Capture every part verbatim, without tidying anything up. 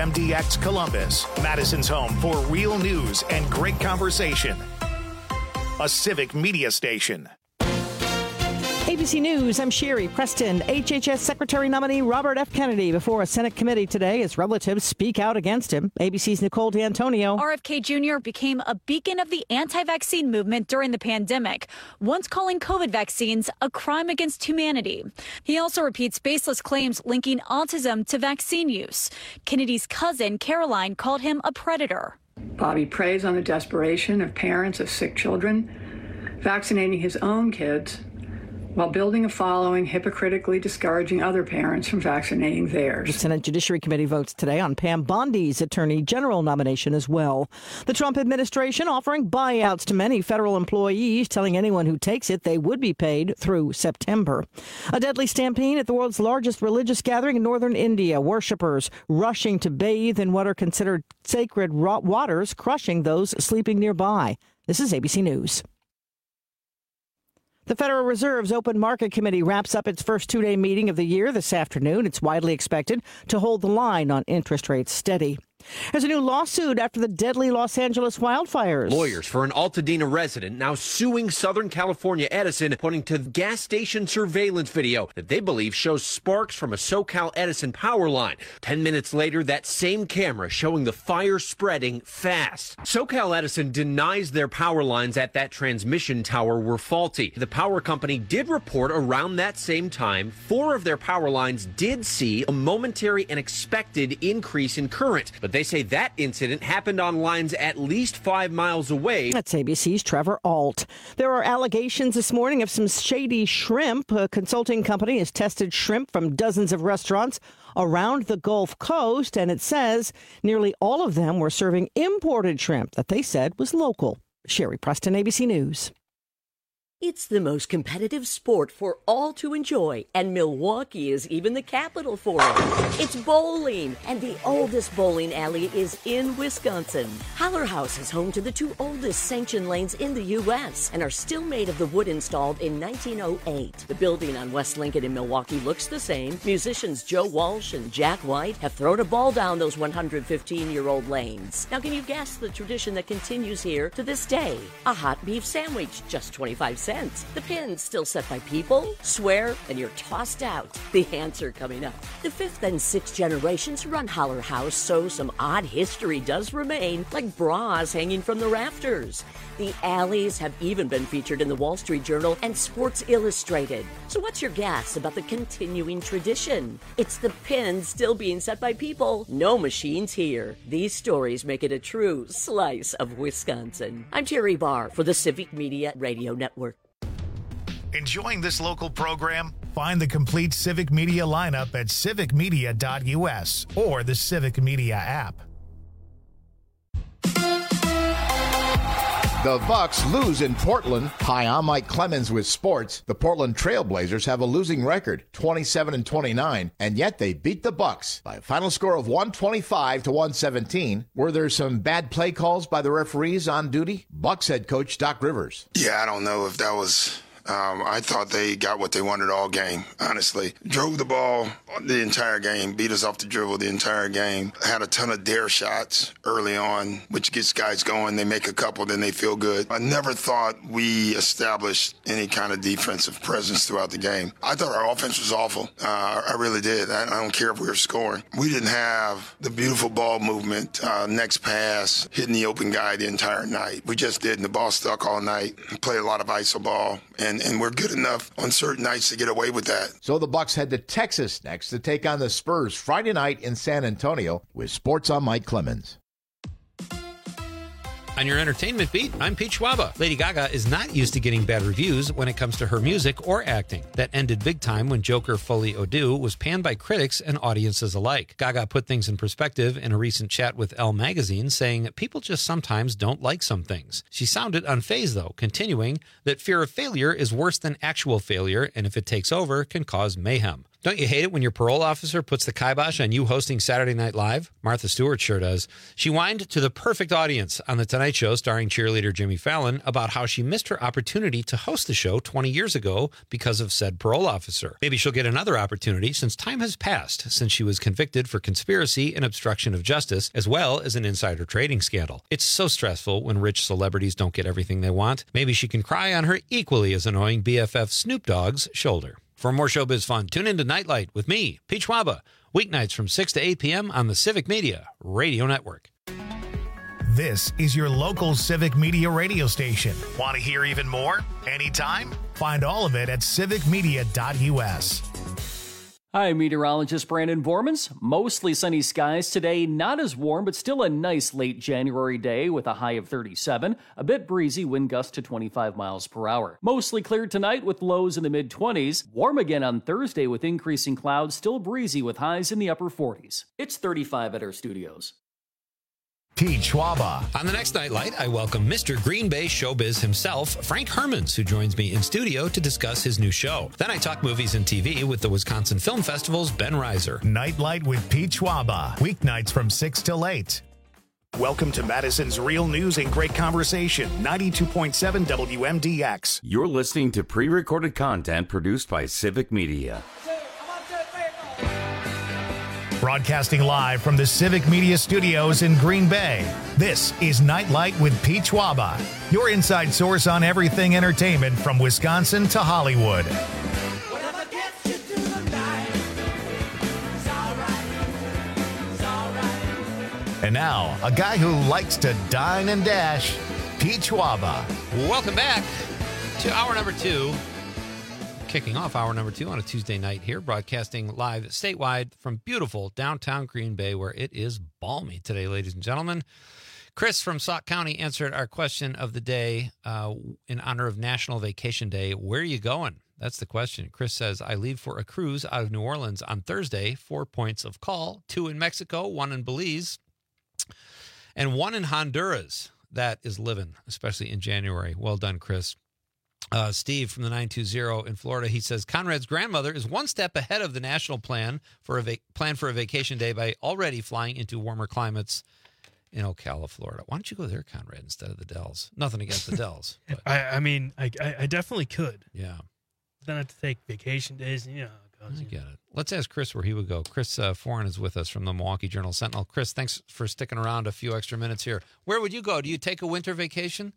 M D X Columbus, Madison's home for real news and great conversation. A Civic Media station. A B C News, I'm Sherry Preston. H H S Secretary nominee Robert F. Kennedy before a Senate committee today as relatives speak out against him. A B C's Nicole D'Antonio. R F K Junior became a beacon of the anti-vaccine movement during the pandemic, once calling COVID vaccines a crime against humanity. He also repeats baseless claims linking autism to vaccine use. Kennedy's cousin, Caroline, called him a predator. Bobby preys on the desperation of parents of sick children, vaccinating his own kids while building a following, hypocritically discouraging other parents from vaccinating theirs. The Senate Judiciary Committee votes today on Pam Bondi's Attorney General nomination as well. The Trump administration offering buyouts to many federal employees, telling anyone who takes it they would be paid through September. A deadly stampede at the world's largest religious gathering in northern India. Worshippers rushing to bathe in what are considered sacred waters, crushing those sleeping nearby. This is A B C News. The Federal Reserve's Open Market Committee wraps up its first two-day meeting of the year this afternoon. It's widely expected to hold the line on interest rates steady. There's a new lawsuit after the deadly Los Angeles wildfires. Lawyers for an Altadena resident now suing Southern California Edison, pointing to gas station surveillance video that they believe shows sparks from a SoCal Edison power line. Ten minutes later, that same camera showing the fire spreading fast. SoCal Edison denies their power lines at that transmission tower were faulty. The power company did report around that same time, four of their power lines did see a momentary and expected increase in current. But they say that incident happened on lines at least five miles away. That's A B C's Trevor Alt. There are allegations this morning of some shady shrimp. A consulting company has tested shrimp from dozens of restaurants around the Gulf Coast, and it says nearly all of them were serving imported shrimp that they said was local. Sherry Preston, A B C News. It's the most competitive sport for all to enjoy, and Milwaukee is even the capital for it. It's bowling, and the oldest bowling alley is in Wisconsin. Holler House is home to the two oldest sanctioned lanes in the U S and are still made of the wood installed in nineteen oh eight. The building on West Lincoln in Milwaukee looks the same. Musicians Joe Walsh and Jack White have thrown a ball down those one hundred fifteen-year-old lanes. Now, can you guess the tradition that continues here to this day? A hot beef sandwich, just twenty-five cents. The pin's still set by people. Swear, and you're tossed out. The answer coming up. The fifth and sixth generations run Holler House, so some odd history does remain, like bras hanging from the rafters. The alleys have even been featured in the Wall Street Journal and Sports Illustrated. So what's your guess about the continuing tradition? It's the pin still being set by people. No machines here. These stories make it a true slice of Wisconsin. I'm Terry Barr for the Civic Media Radio Network. Enjoying this local program? Find the complete Civic Media lineup at civic media dot u s or the Civic Media app. The Bucks lose in Portland. Hi, I'm Mike Clemens with sports. The Portland Trail Blazers have a losing record, twenty-seven and twenty-nine, and yet they beat the Bucks by a final score of one twenty-five to one seventeen. Were there some bad play calls by the referees on duty? Bucks head coach Doc Rivers. Yeah, I don't know if that was... Um, I thought they got what they wanted all game, honestly. Drove the ball the entire game, beat us off the dribble the entire game. Had a ton of dare shots early on, which gets guys going. They make a couple, then they feel good. I never thought we established any kind of defensive presence throughout the game. I thought our offense was awful. Uh, I really did. I, I don't care if we were scoring. We didn't have the beautiful ball movement, uh, next pass, hitting the open guy the entire night. We just didn't. The ball stuck all night. Played a lot of I S O ball. And, and we're good enough on certain nights to get away with that. So the Bucks head to Texas next to take on the Spurs Friday night in San Antonio. With Sports, I'm Mike Clemens. On your entertainment beat, I'm Pete Schwaba. Lady Gaga is not used to getting bad reviews when it comes to her music or acting. That ended big time when Joker Folie à Deux was panned by critics and audiences alike. Gaga put things in perspective in a recent chat with Elle magazine, saying, "People just sometimes don't like some things." She sounded unfazed, though, continuing that fear of failure is worse than actual failure, and if it takes over, can cause mayhem. Don't you hate it when your parole officer puts the kibosh on you hosting Saturday Night Live? Martha Stewart sure does. She whined to the perfect audience on The Tonight Show starring cheerleader Jimmy Fallon about how she missed her opportunity to host the show twenty years ago because of said parole officer. Maybe she'll get another opportunity since time has passed since she was convicted for conspiracy and obstruction of justice, as well as an insider trading scandal. It's so stressful when rich celebrities don't get everything they want. Maybe she can cry on her equally as annoying B F F Snoop Dogg's shoulder. For more showbiz fun, tune into Nightlight with me, Peach Waba, weeknights from six to eight p.m. on the Civic Media Radio Network. This is your local Civic Media radio station. Want to hear even more? Anytime? Find all of it at civic media dot u s. Hi, meteorologist Brandon Vormans. Mostly sunny skies today, not as warm, but still a nice late January day with a high of thirty-seven. A bit breezy, wind gust to twenty-five miles per hour. Mostly clear tonight with lows in the mid-twenties. Warm again on Thursday with increasing clouds, still breezy with highs in the upper forties. It's thirty-five at our studios. Peach Waba. On the next Nightlight, I welcome Mister Green Bay Showbiz himself, Frank Hermans, who joins me in studio to discuss his new show. Then I talk movies and T V with the Wisconsin Film Festival's Ben Reiser. Nightlight with Peach Waba. Weeknights from six till eight. Welcome to Madison's Real News and Great Conversation, ninety-two point seven W M D X. You're listening to pre-recorded content produced by Civic Media. Broadcasting live from the Civic Media Studios in Green Bay, this is Nightlight with Peach Waba, your inside source on everything entertainment from Wisconsin to Hollywood. And now, a guy who likes to dine and dash, Peach Waba. Welcome back to hour number two. Kicking off hour number two on a Tuesday night here, broadcasting live statewide from beautiful downtown Green Bay, where it is balmy today, ladies and gentlemen. Chris from Sauk County answered our question of the day uh, in honor of National Vacation Day. Where are you going? That's the question. Chris says, I leave for a cruise out of New Orleans on Thursday. Four points of call, two in Mexico, one in Belize, and one in Honduras. That is living, especially in January. Well done, Chris. Uh, Steve from the nine two zero in Florida, he says, Conrad's grandmother is one step ahead of the national plan for a va- plan for a vacation day by already flying into warmer climates in Ocala, Florida. Why don't you go there, Conrad, instead of the Dells? Nothing against the Dells. But. I, I mean, I, I definitely could. Yeah. Then I have to take vacation days. And, you know, how it goes, I get it. Let's ask Chris where he would go. Chris uh, Foran is with us from the Milwaukee Journal Sentinel. Chris, thanks for sticking around a few extra minutes here. Where would you go? Do you take a winter vacation?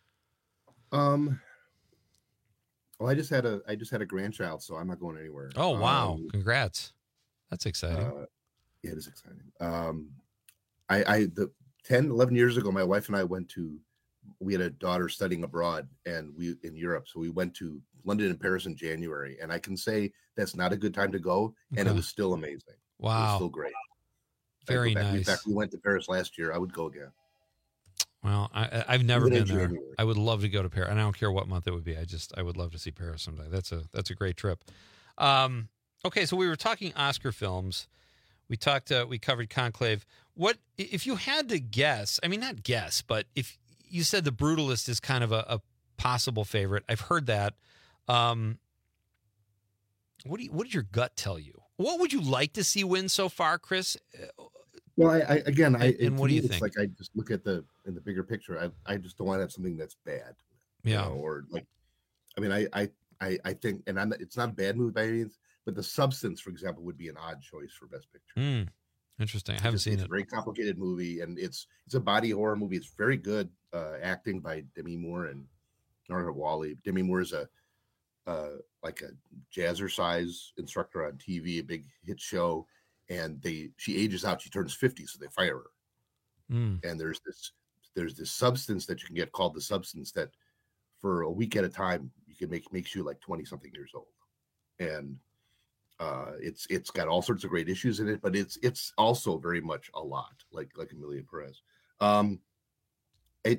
Um... Well, I just had a I just had a grandchild, so I'm not going anywhere. Oh, wow. Um, Congrats. That's exciting. Uh, yeah, it is exciting. Um, I, I the ten, eleven years ago, my wife and I went to, we had a daughter studying abroad and we in Europe. So we went to London and Paris in January. And I can say that's not a good time to go. And Okay. it was still amazing. Wow. It was still great. I'd Very go back. In nice. fact, we went to Paris last year. I would go again. Well, I, I've never Even in been there. January. I would love to go to Paris. And I don't care what month it would be. I just, I would love to see Paris someday. That's a, that's a great trip. Um, okay. So we were talking Oscar films. We talked, uh, we covered Conclave. What, if you had to guess, I mean, not guess, but if you said The Brutalist is kind of a, a possible favorite, I've heard that. Um, what do you, what did your gut tell you? What would you like to see win so far, Chris? Well, I, I again, I And- and to what do me, you it's think? like I just look at the in the bigger picture. I I just don't want to have something that's bad, you Yeah. know, or like, I mean, I I I, I think, and I'm it's not a bad movie by any means, but The Substance, for example, would be an odd choice for Best Picture. Mm, interesting. I haven't It's- seen it's it. a very complicated movie, and it's it's a body horror movie. It's very good uh, acting by Demi Moore and Nora Wally. Demi Moore is a uh, like a jazzercise instructor on T V, a big hit show, and they she ages out. She turns fifty, so they fire her. Mm. And there's this there's this substance that you can get called The Substance that for a week at a time you can make makes you like twenty something years old, and uh it's it's got all sorts of great issues in it, but it's it's also very much a lot like like Emilia Perez. um it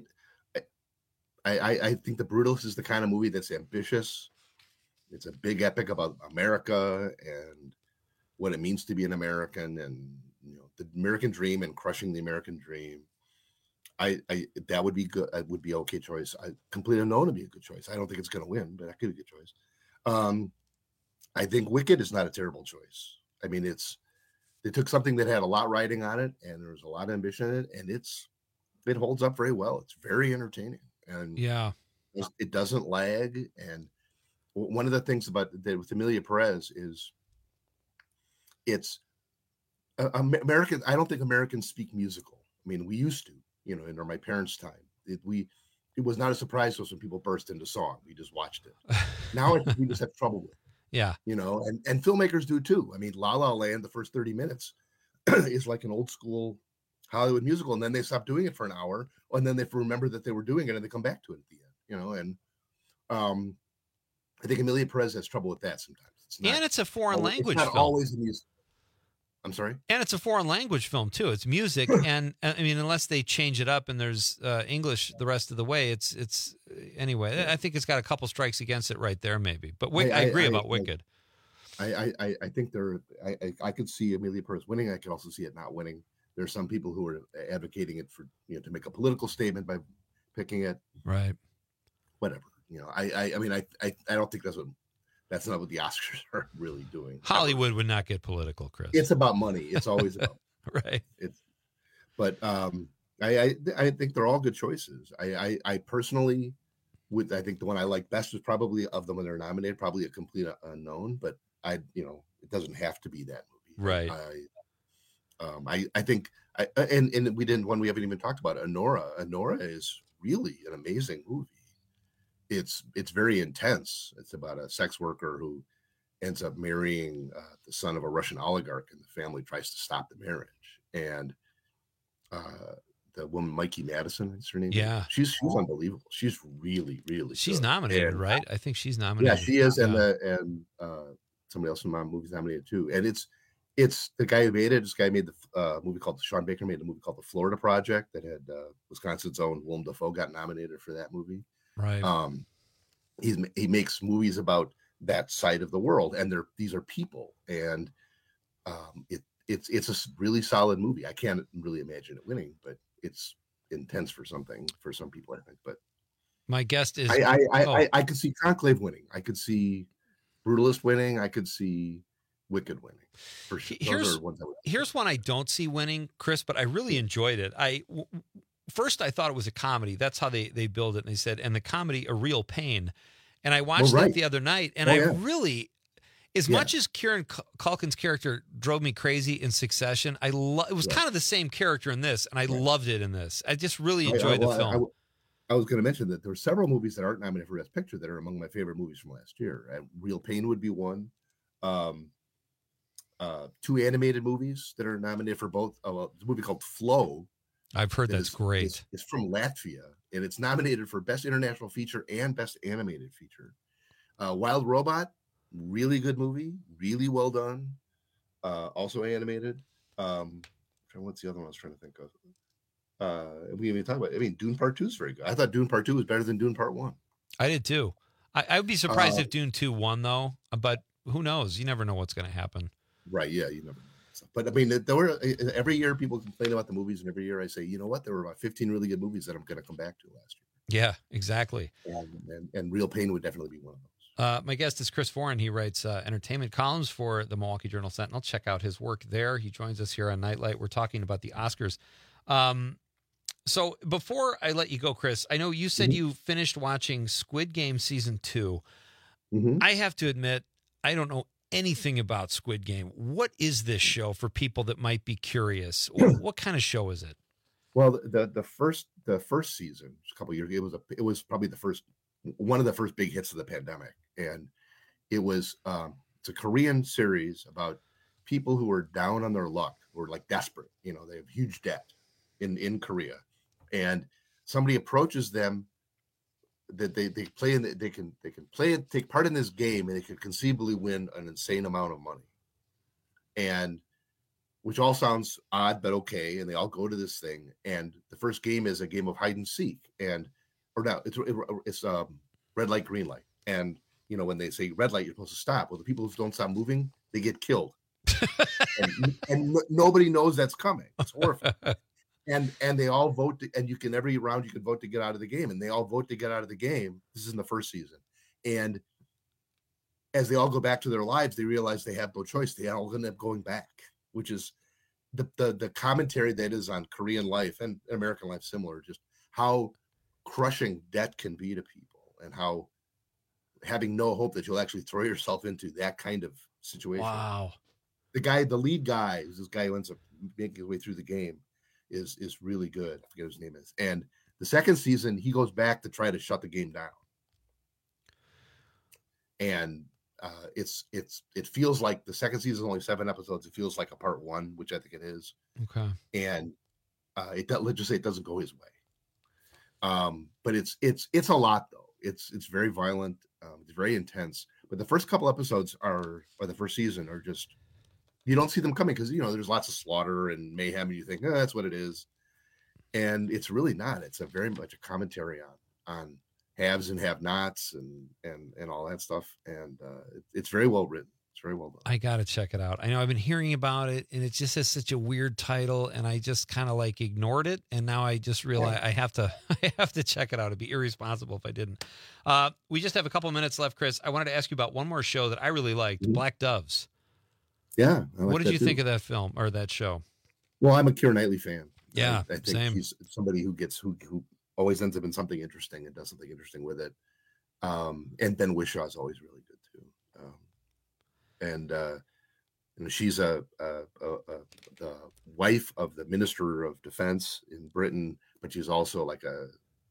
I, I I think The Brutalist is the kind of movie that's ambitious. It's a big epic about America and what it means to be an American, and you know the American dream and crushing the American dream. I, I that would be good. It would be okay choice. I Complete Unknown would be a good choice. I don't think it's going to win, but that could be a good choice. Um, I think Wicked is not a terrible choice. I mean, it's they took something that had a lot riding on it, and there was a lot of ambition in it, and it's it holds up very well. It's very entertaining, and yeah, it doesn't lag. And one of the things about that with Emilia Perez is it's uh, American. I don't think Americans speak musical. I mean, we used to, you know, in my parents' time, it, we it was not a surprise to us when people burst into song. We just watched it. Now I think we just have trouble with it. Yeah. You know, and, and filmmakers do too. I mean, La La Land, the first thirty minutes is like an old school Hollywood musical. And then they stop doing it for an hour. And then they remember that they were doing it and they come back to it at the end, you know, and um, I think Emilia Perez has trouble with that sometimes. It's not, and it's a foreign always, language it's not film. always the music. I'm sorry? And it's a foreign language film too. It's music. And I mean, unless they change it up and there's uh, English the rest of the way, it's, it's anyway, I think it's got a couple strikes against it right there, maybe, but Wick, I, I, I agree I, about I, Wicked. I, I, I think there, I, I, I could see Emilia Perez winning. I could also see it not winning. There are some people who are advocating it for, you know, to make a political statement by picking it. Right. Whatever. You know, I, I, I mean, I, I, I don't think that's what, that's not what the Oscars are really doing. Hollywood would not get political, Chris. It's about money. It's always about right. It's, but um, I, I, I think they're all good choices. I, I, I personally would. I think the one I like best is probably of them when they're nominated, probably A Complete Unknown. But I, you know, it doesn't have to be that movie. Right. I, um, I, I think, I, and and we didn't one we haven't even talked about. Anora. Anora is really an amazing movie. It's it's very intense. It's about a sex worker who ends up marrying uh, the son of a Russian oligarch, and the family tries to stop the marriage. And uh, the woman, Mikey Madison, is her name. Yeah, she's she's unbelievable. She's really, really. She's good. nominated, and, right? I think she's nominated. Yeah, she is, yeah. and the and uh, somebody else in my movie's nominated too. And it's it's the guy who made it. This guy made the uh, movie called Sean Baker made a movie called The Florida Project that had uh, Wisconsin's own Willem Dafoe got nominated for that movie. Right. Um, he's he makes movies about that side of the world, and they're these are people, and um, it it's it's a really solid movie. I can't really imagine it winning, but it's intense for something for some people, I think. But my guest is I I I, oh. I, I could see Conclave winning. I could see Brutalist winning. I could see Wicked winning. For sure. Here's ones I would here's one I don't see winning, Chris, but I really enjoyed it. I w- first I thought it was a comedy. That's how they they build it. And they said, and the comedy A Real Pain. And I watched well, right. that the other night, and oh, I yeah. really, as yeah. much as Kieran Culkin's character drove me crazy in Succession, I lo- it was yeah. kind of the same character in this, and I yeah. loved it in this. I just really enjoyed I, I, well, the film. I, I, I was going to mention that there were several movies that aren't nominated for Best Picture that are among my favorite movies from last year. Uh, Real Pain would be one. Um, uh, two animated movies that are nominated for both. Uh, a movie called Flow. I've heard that that's is, great. It's, it's from Latvia, and it's nominated for Best International Feature and Best Animated Feature. Uh, Wild Robot, really good movie, really well done. Uh, also animated. Um, what's the other one I was trying to think of? Uh, we even talk about. I mean, Dune Part Two is very good. I thought Dune Part Two was better than Dune Part One. I did too. I, I would be surprised uh, if Dune Two won, though. But who knows? You never know what's going to happen. Right? Yeah, you never know. But I mean, there were every year people complain about the movies, and every year I say, you know what? There were about fifteen really good movies that I'm going to come back to last year. Yeah, exactly. And, and, and Real Pain would definitely be one of those. Uh, my guest is Chris Foran. He writes uh, entertainment columns for the Milwaukee Journal Sentinel. Check out his work there. He joins us here on Nightlight. We're talking about the Oscars. Um, so before I let you go, Chris, I know you said mm-hmm. you finished watching Squid Game season two. Mm-hmm. I have to admit, I don't know anything about Squid Game. What is this show for people that might be curious? What kind of show is it? Well, the the first the first season, a couple of years ago, it was a it was probably the first one of the first big hits of the pandemic, and it was um, it's a Korean series about people who are down on their luck, who are like desperate. You know, they have huge debt in in Korea, and somebody approaches them that they they play in the, they can they can play it take part in this game, and they could conceivably win an insane amount of money, and which all sounds odd, but okay. And they all go to this thing, and the first game is a game of hide and seek, and or no, it's it's um, red light, green light, and you know when they say red light, you're supposed to stop. Well, the people who don't stop moving, they get killed, and, and nobody knows that's coming. It's horrifying. And and they all vote, to, and you can every round you can vote to get out of the game, and they all vote to get out of the game. This is in the first season, and as they all go back to their lives, they realize they have no choice. They all end up going back, which is the the, the commentary that is on Korean life and American life similar, just how crushing debt can be to people and how having no hope that you'll actually throw yourself into that kind of situation. Wow. The guy, the lead guy, is this guy who ends up making his way through the game, is is really good. I forget what his name is. And the second season, he goes back to try to shut the game down. And uh, it's it's it feels like the second season is only seven episodes. It feels like a part one, which I think it is. Okay. And uh, it let's just say it doesn't go his way. Um, but it's it's it's a lot though. It's it's very violent. Um, it's very intense. But the first couple episodes are, or the first season are just, you don't see them coming because, you know, there's lots of slaughter and mayhem, and you think, oh, that's what it is. And it's really not. It's a very much a commentary on on haves and have-nots and and and all that stuff. And uh, it, it's very well written. It's very well done. I got to check it out. I know I've been hearing about it, and it just has such a weird title, and I just kind of like ignored it. And now I just realize I have to, I have to check it out. It'd be irresponsible if I didn't. Uh, we just have a couple minutes left, Chris. I wanted to ask you about one more show that I really liked, mm-hmm. Black Doves. Yeah. I like what did you too. think of that film or that show? Well, I'm a Keira Knightley fan. Yeah, I, I think same. He's somebody who gets who who always ends up in something interesting and does something interesting with it. Um, and Ben Whishaw is always really good too. Um, and uh, you know, she's a, a, a, a the wife of the Minister of Defense in Britain, but she's also like a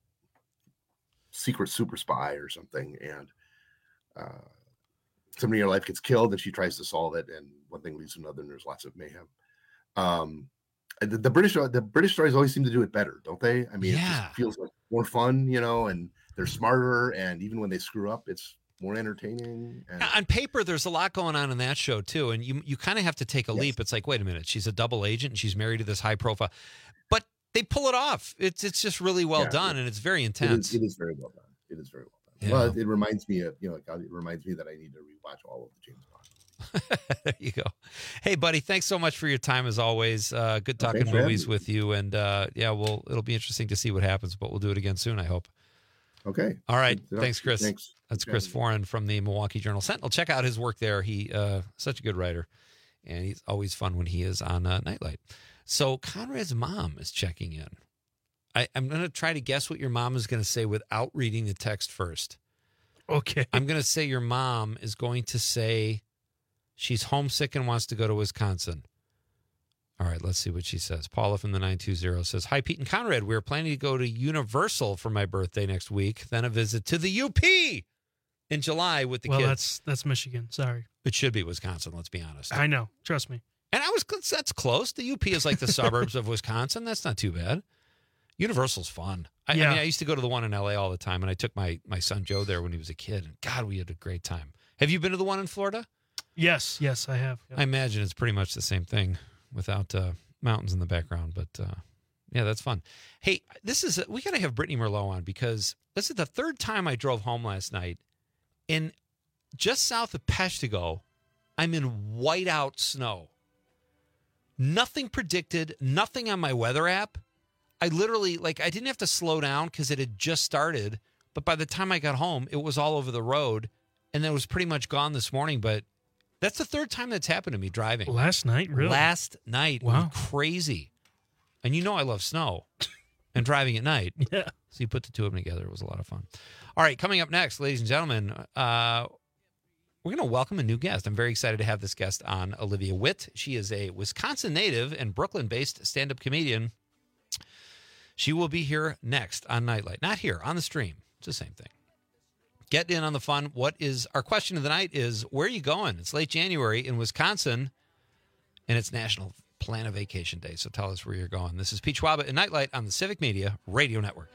secret super spy or something. And uh, somebody in her life gets killed, and she tries to solve it, and one thing leads to another, and there's lots of mayhem. Um, the, the British, the British stories always seem to do it better, don't they? I mean, yeah. It just feels like more fun, you know, and they're smarter, and even when they screw up, it's more entertaining. And on paper, there's a lot going on in that show too, and you you kind of have to take a yes. leap. It's like, wait a minute, she's a double agent, and she's married to this high profile, but they pull it off. It's it's just really well yeah, done, it, and it's very intense. It is, it is very well done. It is very well done. Yeah. Well, it reminds me of you know, it reminds me that I need to rewatch all of the James Bond. There you go. Hey, buddy, thanks so much for your time as always. Uh, good talking thanks movies with you, and uh, yeah, well, it'll be interesting to see what happens, but we'll do it again soon, I hope. Okay. All right. Thanks, Chris. Thanks. That's Chris Foran from the Milwaukee Journal Sentinel. Check out his work there. He uh, such a good writer, and he's always fun when he is on uh, Nightlight. So Conrad's mom is checking in. I, I'm going to try to guess what your mom is going to say without reading the text first. Okay. I'm going to say your mom is going to say she's homesick and wants to go to Wisconsin. All right, let's see what she says. Paula from the nine two zero says, hi, Pete and Conrad. We're planning to go to Universal for my birthday next week, then a visit to the U P in July with the well, kids. Well, that's that's Michigan. Sorry. It should be Wisconsin, let's be honest. I know. Trust me. And I was that's close. The U P is like the suburbs of Wisconsin. That's not too bad. Universal's fun. I, yeah. I mean, I used to go to the one in L A all the time, and I took my, my son Joe there when he was a kid, and God, we had a great time. Have you been to the one in Florida? Yes, yes, I have. Yeah. I imagine it's pretty much the same thing without uh, mountains in the background, but uh, yeah, that's fun. Hey, this is, a, we got to have Brittany Merlot on because this is the third time I drove home last night, and just south of Peshtigo, I'm in whiteout snow. Nothing predicted, nothing on my weather app. I literally, like, I didn't have to slow down because it had just started, but by the time I got home, it was all over the road, and then it was pretty much gone this morning, but that's the third time that's happened to me driving. Last night, really? Last night. Wow. It was crazy. And you know I love snow and driving at night. Yeah. So you put the two of them together. It was a lot of fun. All right, coming up next, ladies and gentlemen, uh, we're going to welcome a new guest. I'm very excited to have this guest on, Olivia Witt. She is a Wisconsin native and Brooklyn-based stand-up comedian. She will be here next on Nightlight. Not here, on the stream. It's the same thing. Get in on the fun. What is our question of the night is, where are you going? It's late January in Wisconsin, and it's National Plan a Vacation Day. So tell us where you're going. This is Pete Schwaba and Nightlight on the Civic Media Radio Network.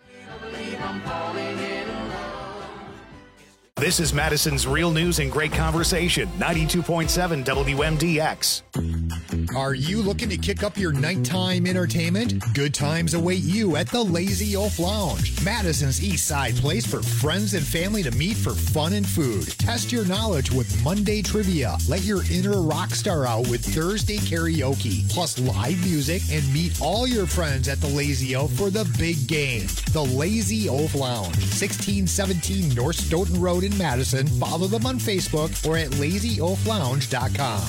This is Madison's Real News and Great Conversation, ninety-two point seven W M D X. Are you looking to kick up your nighttime entertainment? Good times await you at the Lazy Oaf Lounge, Madison's East Side place for friends and family to meet for fun and food. Test your knowledge with Monday trivia. Let your inner rock star out with Thursday karaoke, plus live music, and meet all your friends at the Lazy Oaf for the big game. The Lazy Oaf Lounge, sixteen seventeen North Stoughton Road in Madison. Follow them on Facebook or at lazy oaf lounge dot com.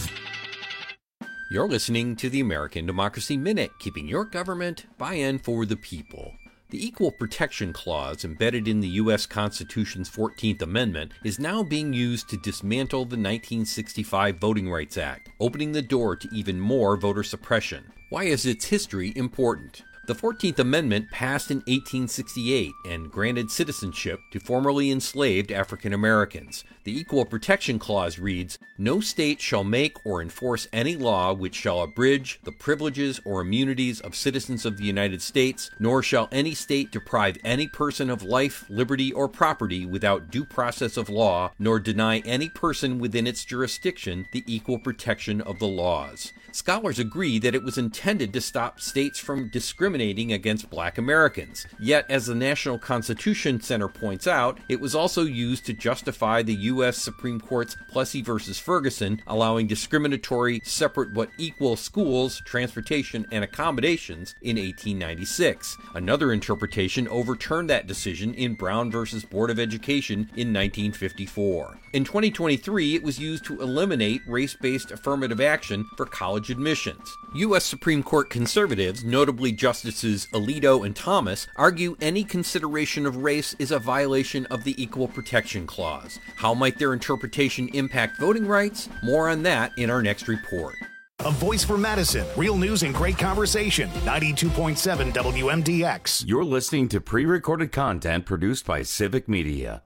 You're listening to the American Democracy Minute, keeping your government buy-in for the people. The Equal Protection Clause embedded in the U S Constitution's fourteenth Amendment is now being used to dismantle the nineteen sixty-five Voting Rights Act, opening the door to even more voter suppression. Why is its history important? The fourteenth Amendment passed in eighteen sixty-eight and granted citizenship to formerly enslaved African Americans. The Equal Protection Clause reads, "No state shall make or enforce any law which shall abridge the privileges or immunities of citizens of the United States, nor shall any state deprive any person of life, liberty, or property without due process of law, nor deny any person within its jurisdiction the equal protection of the laws." Scholars agree that it was intended to stop states from discriminating against black Americans. Yet, as the National Constitution Center points out, it was also used to justify the U S Supreme Court's Plessy versus Ferguson, allowing discriminatory, separate but equal schools, transportation, and accommodations in eighteen ninety-six. Another interpretation overturned that decision in Brown versus Board of Education in nineteen fifty-four. In twenty twenty-three, it was used to eliminate race-based affirmative action for college admissions. U S Supreme Court conservatives, notably Justices Alito and Thomas, argue any consideration of race is a violation of the Equal Protection Clause. How might their interpretation impact voting rights? More on that in our next report. A voice for Madison. Real news and great conversation. ninety-two point seven W M D X. You're listening to pre-recorded content produced by Civic Media.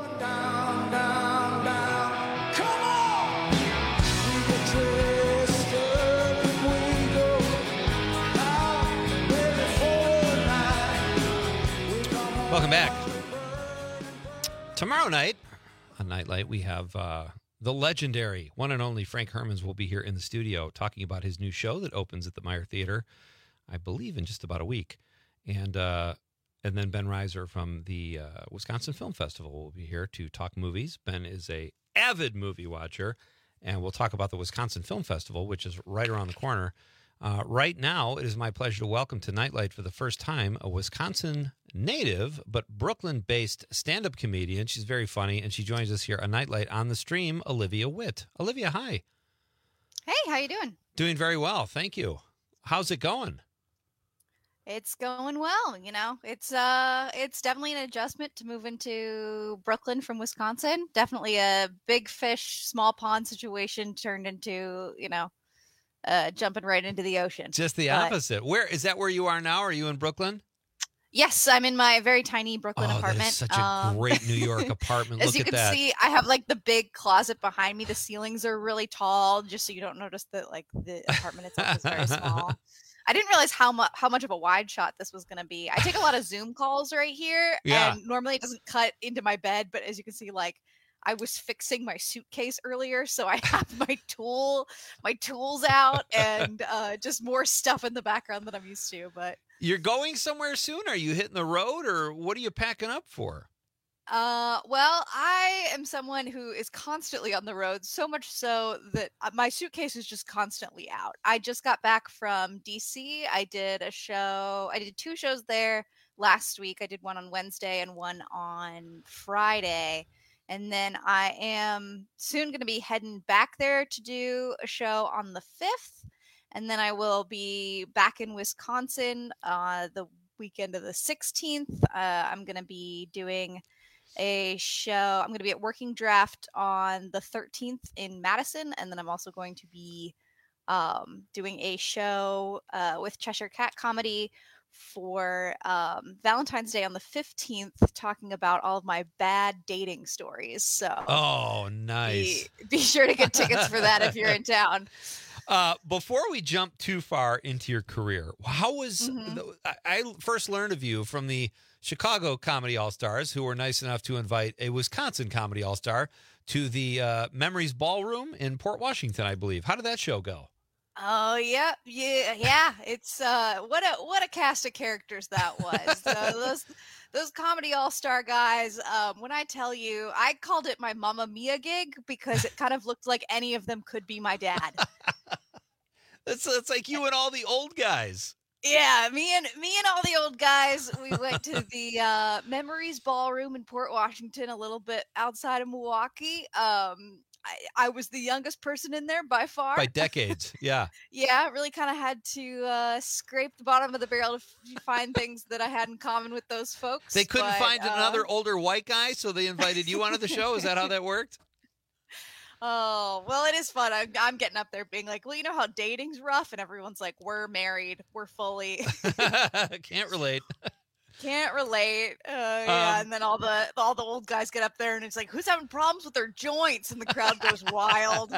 Welcome back. Tomorrow night on Nightlight, we have uh, the legendary one and only Frank Hermans will be here in the studio talking about his new show that opens at the Meyer Theater, I believe, in just about a week. And uh, and then Ben Reiser from the uh, Wisconsin Film Festival will be here to talk movies. Ben is a avid movie watcher, and we'll talk about the Wisconsin Film Festival, which is right around the corner. Uh, right now, it is my pleasure to welcome to Nightlight for the first time a Wisconsin native but Brooklyn-based stand-up comedian. She's very funny, and she joins us here on Nightlight on the stream, Olivia Witt. Olivia, hi. Hey, how you doing? Doing very well, thank you. How's it going? It's going well, you know. It's uh it's definitely an adjustment to move into Brooklyn from Wisconsin. Definitely a big fish, small pond situation turned into, you know, uh jumping right into the ocean. Just the But- opposite. Where is that where you are now? Are you in Brooklyn? Yes, I'm in my very tiny Brooklyn Oh, apartment. that is such a Um, great New York apartment. As Look you at can that. see, I have like the big closet behind me. The ceilings are really tall, just so you don't notice that like the apartment itself is very small. I didn't realize how much how much of a wide shot this was going to be. I take a lot of Zoom calls right here, Yeah. and normally it doesn't cut into my bed. But as you can see, like I was fixing my suitcase earlier, so I have my tool my tools out and uh, just more stuff in the background than I'm used to. But You're going somewhere soon? Are you hitting the road, or what are you packing up for? Uh, well, I am someone who is constantly on the road, so much so that uh, my suitcase is just constantly out. I just got back from D C. I did a show. I did two shows there last week. I did one on Wednesday and one on Friday. And then I am soon going to be heading back there to do a show on the fifth. And then I will be back in Wisconsin uh, the weekend of the sixteenth. Uh, I'm going to be doing a show. I'm going to be at Working Draft on the thirteenth in Madison. And then I'm also going to be um, doing a show uh, with Cheshire Cat Comedy for um, Valentine's Day on the fifteenth, talking about all of my bad dating stories. So Oh, nice. be, be sure to get tickets for that if you're in town. Uh, before we jump too far into your career, how was Mhm. the, I, I first learned of you from the Chicago Comedy All-Stars, who were nice enough to invite a Wisconsin Comedy All-Star to the uh, Memories Ballroom in Port Washington, I believe. How did that show go? Oh yeah, yeah, yeah. It's uh, what a what a cast of characters that was. Uh, those those comedy all star guys. Um, when I tell you, I called it my Mamma Mia gig because it kind of looked like any of them could be my dad. It's it's like you and all the old guys. Yeah, me and me and all the old guys. We went to the uh, Memories Ballroom in Port Washington, a little bit outside of Milwaukee. Um, I, I was the youngest person in there by far. By decades, yeah. Yeah, really kind of had to uh, scrape the bottom of the barrel to f- find things that I had in common with those folks. They couldn't but, find uh, another older white guy, so they invited you onto the show. Is that how that worked? Oh, well, it is fun. I'm, I'm getting up there being like, well, you know how dating's rough? And everyone's like, we're married. We're fully. Can't relate. Can't relate. Uh, yeah, Um, and then all the all the old guys get up there and it's like, who's having problems with their joints? And the crowd goes wild.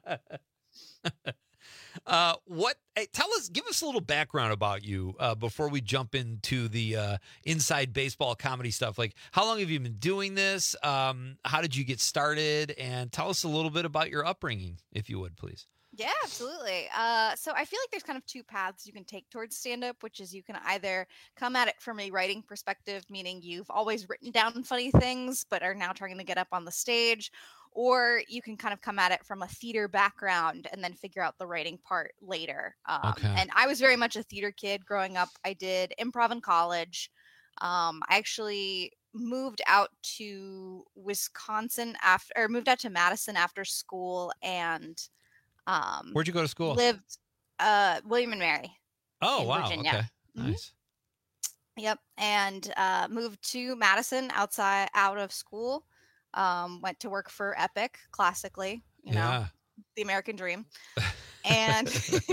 Uh, what? Hey, tell us, give us a little background about you uh, before we jump into the uh, inside baseball comedy stuff. Like, how long have you been doing this? Um, how did you get started? And tell us a little bit about your upbringing, if you would, please. Yeah, absolutely. Uh, so I feel like there's kind of two paths you can take towards stand-up, which is you can either come at it from a writing perspective, meaning you've always written down funny things, but are now trying to get up on the stage, or you can kind of come at it from a theater background and then figure out the writing part later. Um, Okay. And I was very much a theater kid growing up. I did improv in college. Um, I actually moved out to Wisconsin after, or moved out to Madison after school and um, Where'd you go to school? lived uh, William and Mary. Oh, in wow. Virginia. Okay. Mhm. Nice. Yep, and uh, moved to Madison outside out of school. Um, went to work for Epic, classically, you know, Yeah. the American dream. And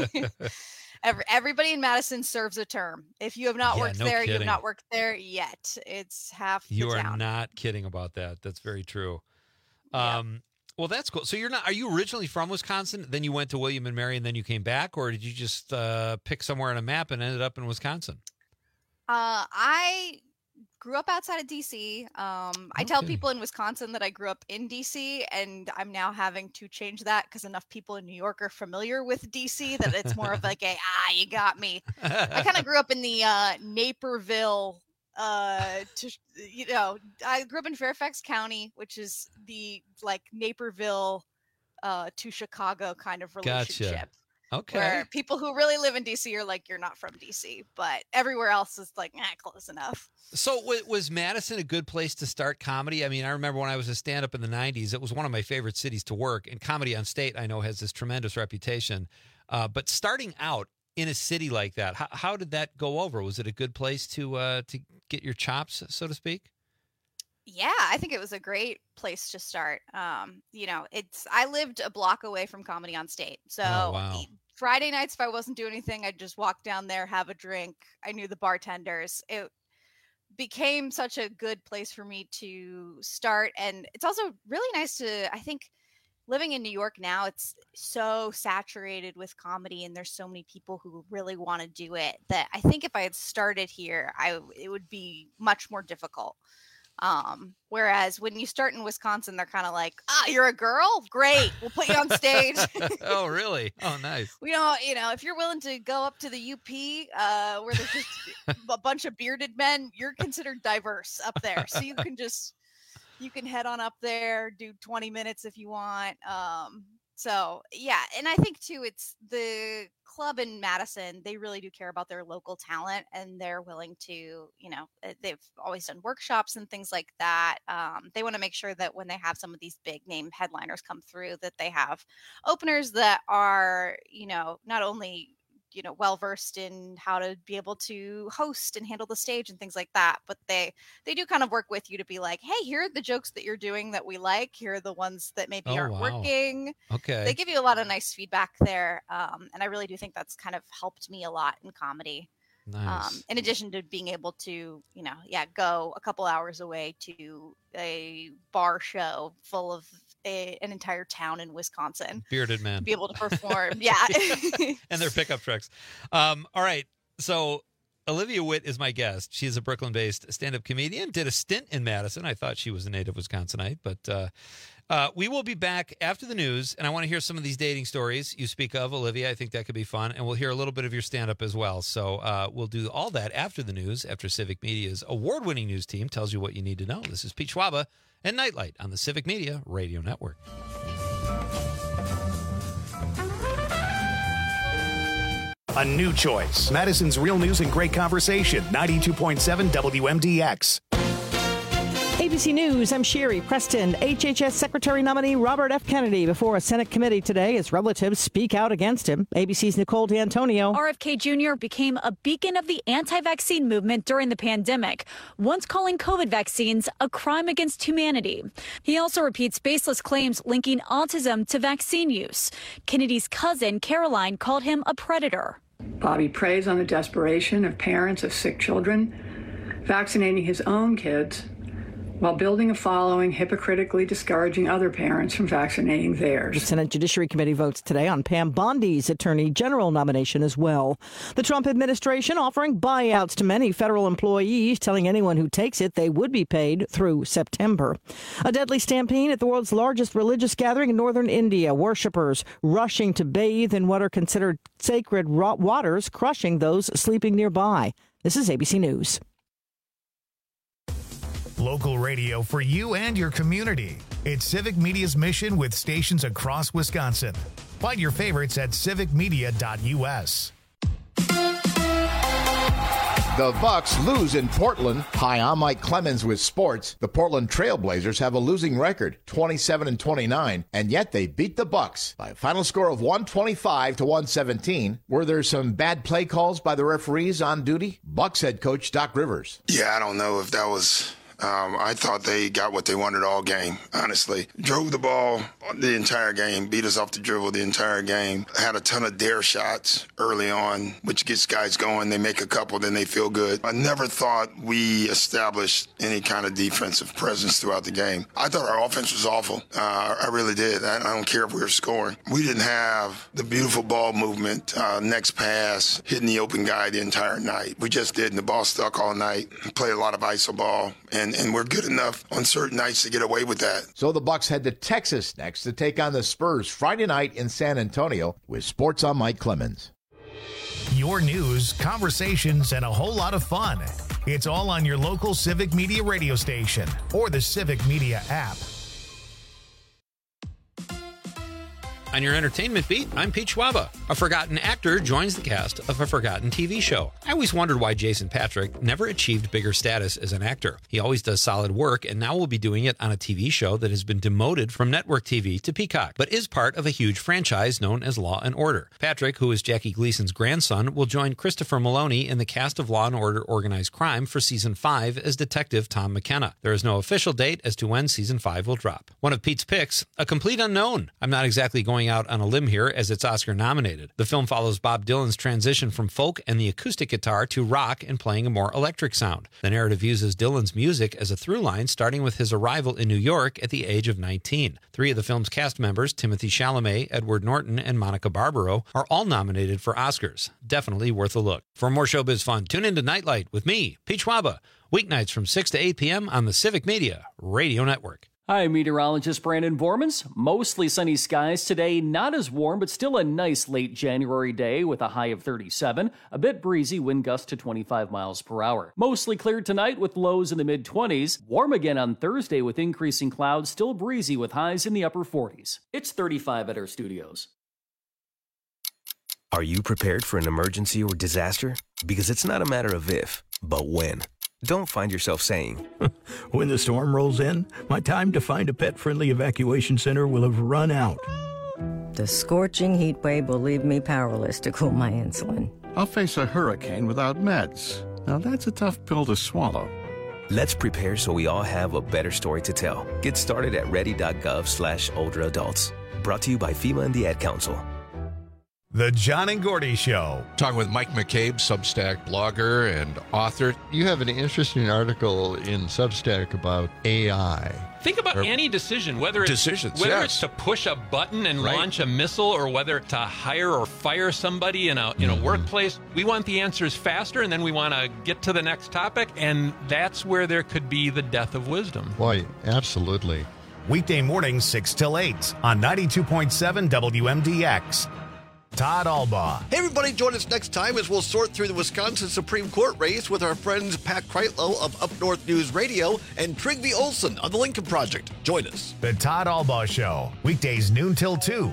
every, everybody in Madison serves a term. If you have not Yeah, worked no there, you have kidding. not worked there yet. It's half the You are town. not kidding about that. That's very true. Um, Well, that's cool. So you're not, are you originally from Wisconsin? Then you went to William and Mary and then you came back? Or did you just uh, pick somewhere on a map and ended up in Wisconsin? Uh, I grew up outside of D C. Um, I tell Okay. people in Wisconsin that I grew up in D C, and I'm now having to change that because enough people in New York are familiar with D C that it's more of like a, ah, you got me. I kind of grew up in the uh, Naperville, uh, to, you know, I grew up in Fairfax County, which is the like Naperville uh, to Chicago kind of relationship. Gotcha. Okay. Where people who really live in D C are like, you're not from D C, but everywhere else is like, eh, close enough. So w- was Madison a good place to start comedy? I mean, I remember when I was a stand-up in the nineties, it was one of my favorite cities to work. And Comedy on State, I know, has this tremendous reputation. Uh, but starting out in a city like that, how, how did that go over? Was it a good place to uh, to get your chops, so to speak? Yeah, I think it was a great place to start. Um, you know, it's I lived a block away from Comedy on State. So Oh, wow. e- Friday nights, if I wasn't doing anything, I'd just walk down there, have a drink. I knew the bartenders. It became such a good place for me to start. And it's also really nice to, I think, living in New York now, it's so saturated with comedy and there's so many people who really want to do it that I think if I had started here, I it would be much more difficult. Um, whereas when you start in Wisconsin, they're kind of like, ah, you're a girl? Great. We'll put you on stage. Oh, really? Oh, nice. We know, you know, if you're willing to go up to the U P, uh, where there's just a bunch of bearded men, you're considered diverse up there. So you can just, you can head on up there, do twenty minutes if you want. Um, so yeah. And I think too, it's the club in Madison, they really do care about their local talent and they're willing to, you know, uh, they've always done workshops and things like that. Um, they want to make sure that when they have some of these big name headliners come through, that they have openers that are, you know, not only, you know, well versed in how to be able to host and handle the stage and things like that, but they they do kind of work with you to be like, hey, here are the jokes that you're doing that we like, here are the ones that maybe Oh, aren't wow. working. Okay. They give you a lot of nice feedback there, um, and I really do think that's kind of helped me a lot in comedy. Nice. Um, in addition to being able to, you know, yeah, go a couple hours away to a bar show full of a, an entire town in Wisconsin, Bearded men. be able to perform. Yeah. And their pickup trucks. Um, all right. So Olivia Witt is my guest. She is a Brooklyn-based stand-up comedian, did a stint in Madison. I thought she was a native Wisconsinite, but uh, Uh, we will be back after the news, and I want to hear some of these dating stories you speak of, Olivia. I think that could be fun, and we'll hear a little bit of your stand-up as well. So uh, we'll do all that after the news, after Civic Media's award-winning news team tells you what you need to know. This is Pete Schwaba and Nightlight on the Civic Media Radio Network. A new choice. Madison's Real News and Great Conversation. ninety-two point seven W M D X. A B C News, I'm Sherry Preston. H H S Secretary nominee Robert F. Kennedy before a Senate committee today as relatives speak out against him. A B C's Nicole D'Antonio. R F K Junior became a beacon of the anti-vaccine movement during the pandemic, once calling COVID vaccines a crime against humanity. He also repeats baseless claims linking autism to vaccine use. Kennedy's cousin, Caroline, called him a predator. Bobby preys on the desperation of parents of sick children, vaccinating his own kids while building a following hypocritically discouraging other parents from vaccinating theirs. The Senate Judiciary Committee votes today on Pam Bondi's Attorney General nomination as well. The Trump administration offering buyouts to many federal employees, telling anyone who takes it they would be paid through September. A deadly stampede at the world's largest religious gathering in northern India. Worshippers rushing to bathe in what are considered sacred waters, crushing those sleeping nearby. This is A B C News. Local radio for you and your community. It's Civic Media's mission with stations across Wisconsin. Find your favorites at civic media dot U S. The Bucks lose in Portland. Hi, I'm Mike Clemens with sports. The Portland Trail Blazers have a losing record, twenty-seven and twenty-nine, and yet they beat the Bucks by a final score of one twenty-five to one seventeen. Were there some bad play calls by the referees on duty? Bucks head coach Doc Rivers. Yeah, I don't know if that was... Um, I thought they got what they wanted all game, honestly. Drove the ball the entire game, beat us off the dribble the entire game. Had a ton of dare shots early on, which gets guys going. They make a couple, then they feel good. I never thought we established any kind of defensive presence throughout the game. I thought our offense was awful. Uh, I really did. I, I don't care if we were scoring. We didn't have the beautiful ball movement, uh, next pass, hitting the open guy the entire night. We just didn't. The ball stuck all night. Played a lot of iso ball, and, and we're good enough on certain nights to get away with that. So the Bucks head to Texas next to take on the Spurs Friday night in San Antonio. With sports, I'm Mike Clemens. Your news, conversations, and a whole lot of fun. It's all on your local Civic Media radio station or the Civic Media app. On your entertainment beat, I'm Pete Schwaba. A forgotten actor joins the cast of a forgotten T V show. I always wondered why Jason Patric never achieved bigger status as an actor. He always does solid work, and now will be doing it on a T V show that has been demoted from network T V to Peacock, but is part of a huge franchise known as Law and Order. Patrick, who is Jackie Gleason's grandson, will join Christopher Maloney in the cast of Law and Order Organized Crime for season five as Detective Tom McKenna. There is no official date as to when season five will drop. One of Pete's picks, a complete unknown. I'm not exactly going out on a limb here as it's Oscar nominated. The film follows Bob Dylan's transition from folk and the acoustic guitar to rock and playing a more electric sound. The narrative uses Dylan's music as a through line, starting with his arrival in New York at the age of nineteen. Three of the film's cast members, Timothy Chalamet, Edward Norton, and Monica Barbaro, are all nominated for Oscars. Definitely worth a look. For more showbiz fun, tune in to Nightlight with me, Pete Schwaba, weeknights from six to eight p.m. on the Civic Media Radio Network. Hi, meteorologist Brandon Vormans. Mostly sunny skies today, not as warm, but still a nice late January day with a high of thirty-seven. A bit breezy, wind gusts to twenty-five miles per hour. Mostly clear tonight with lows in the mid-twenties. Warm again on Thursday with increasing clouds, still breezy with highs in the upper forties. It's thirty-five at our studios. Are you prepared for an emergency or disaster? Because it's not a matter of if, but when. Don't find yourself saying, when the storm rolls in, my time to find a pet-friendly evacuation center will have run out. The scorching heat wave will leave me powerless to cool my insulin. I'll face a hurricane without meds. Now that's a tough pill to swallow. Let's prepare so we all have a better story to tell. Get started at ready.gov slash older adults. Brought to you by FEMA and the Ad Council. The John and Gordy Show. Talking with Mike McCabe, Substack blogger and author. You have an interesting article in Substack about A I. Think about or any decision, whether it's decisions, whether yes. it's to push a button and right. launch a missile, or whether to hire or fire somebody in a in a mm-hmm. workplace. We want the answers faster, and then we want to get to the next topic, and that's where there could be the death of wisdom. Boy, absolutely. weekday mornings six till eight on ninety-two point seven W M D X. Todd Albaugh. Hey, everybody, join us next time as we'll sort through the Wisconsin Supreme Court race with our friends Pat Kreitlow of Up North News Radio and Trygve Olson of the Lincoln Project. Join us. The Todd Albaugh Show, weekdays noon till two.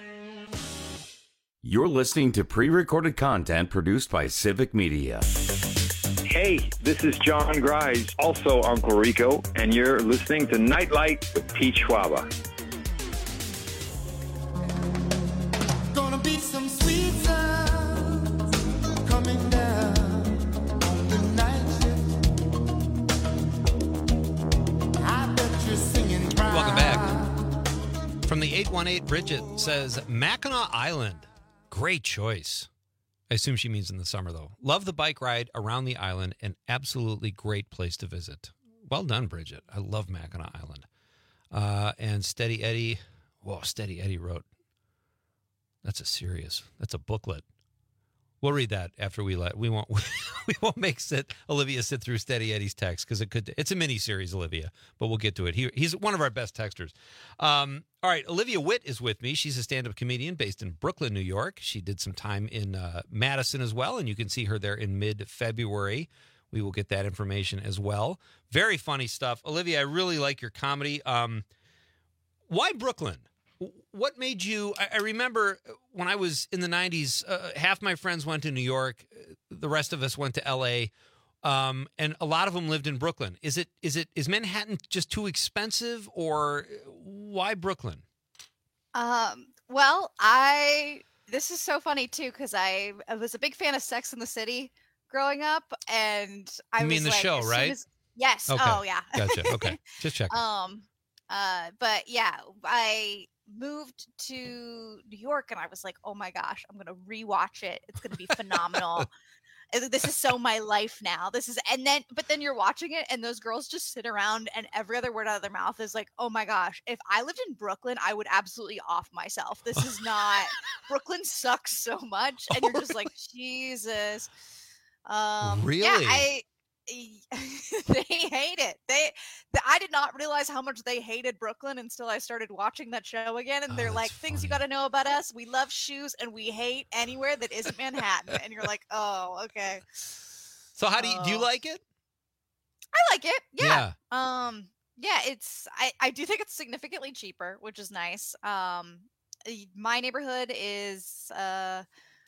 You're listening to pre-recorded content produced by Civic Media. Hey, this is John Grise, also Uncle Rico, and you're listening to Nightlight with Pete Schwaba. Gonna be some sweet sounds coming down on the night shift. I bet you're singing proud. Welcome back. From the eight one eight, Bridget says, Mackinac Island. Great choice. I assume she means in the summer, though. Love the bike ride around the island. An absolutely great place to visit. Well done, Bridget. I love Mackinac Island. Uh, and Steady Eddie. Whoa, Steady Eddie wrote. That's a serious. That's a booklet. We'll read that after we let. We won't. We won't make sit Olivia sit through Steady Eddie's text because it could. It's a mini series, Olivia. But we'll get to it. He, he's one of our best texters. Um, all right, Olivia Witt is with me. She's a stand-up comedian based in Brooklyn, New York. She did some time in uh, Madison as well, and you can see her there in mid-February. We will get that information as well. Very funny stuff, Olivia. I really like your comedy. Um, why Brooklyn? What made you, I remember when I was in the nineties, uh, half my friends went to New York. The rest of us went to L A. Um, and a lot of them lived in Brooklyn. Is it, is it, is Manhattan just too expensive, or why Brooklyn? Um, well, I, this is so funny too, because I, I was a big fan of Sex and the City growing up. And I you was mean the like, show, as soon right? as- yes. Okay. Oh, yeah. Gotcha. Okay. Just checking. Um, uh, but yeah, I moved to New York and I was like, oh my gosh, I'm gonna rewatch it. It's gonna be phenomenal. This is so my life now. This is, and then, but then you're watching it and those girls just sit around and every other word out of their mouth is like, oh my gosh, if I lived in Brooklyn, I would absolutely off myself. This is not, Brooklyn sucks so much. And you're just like, Jesus. Um, Really? Yeah, I, they hate it. They, the, I did not realize how much they hated Brooklyn until I started watching that show again. And they're like, things you got to know about us. We love shoes and we hate anywhere that isn't Manhattan. And you're like, oh, okay. So how do you, do you Oh. like it? I like it. Yeah. Um, yeah, it's, I, I do think it's significantly cheaper, which is nice. Um, y- my neighborhood is, uh,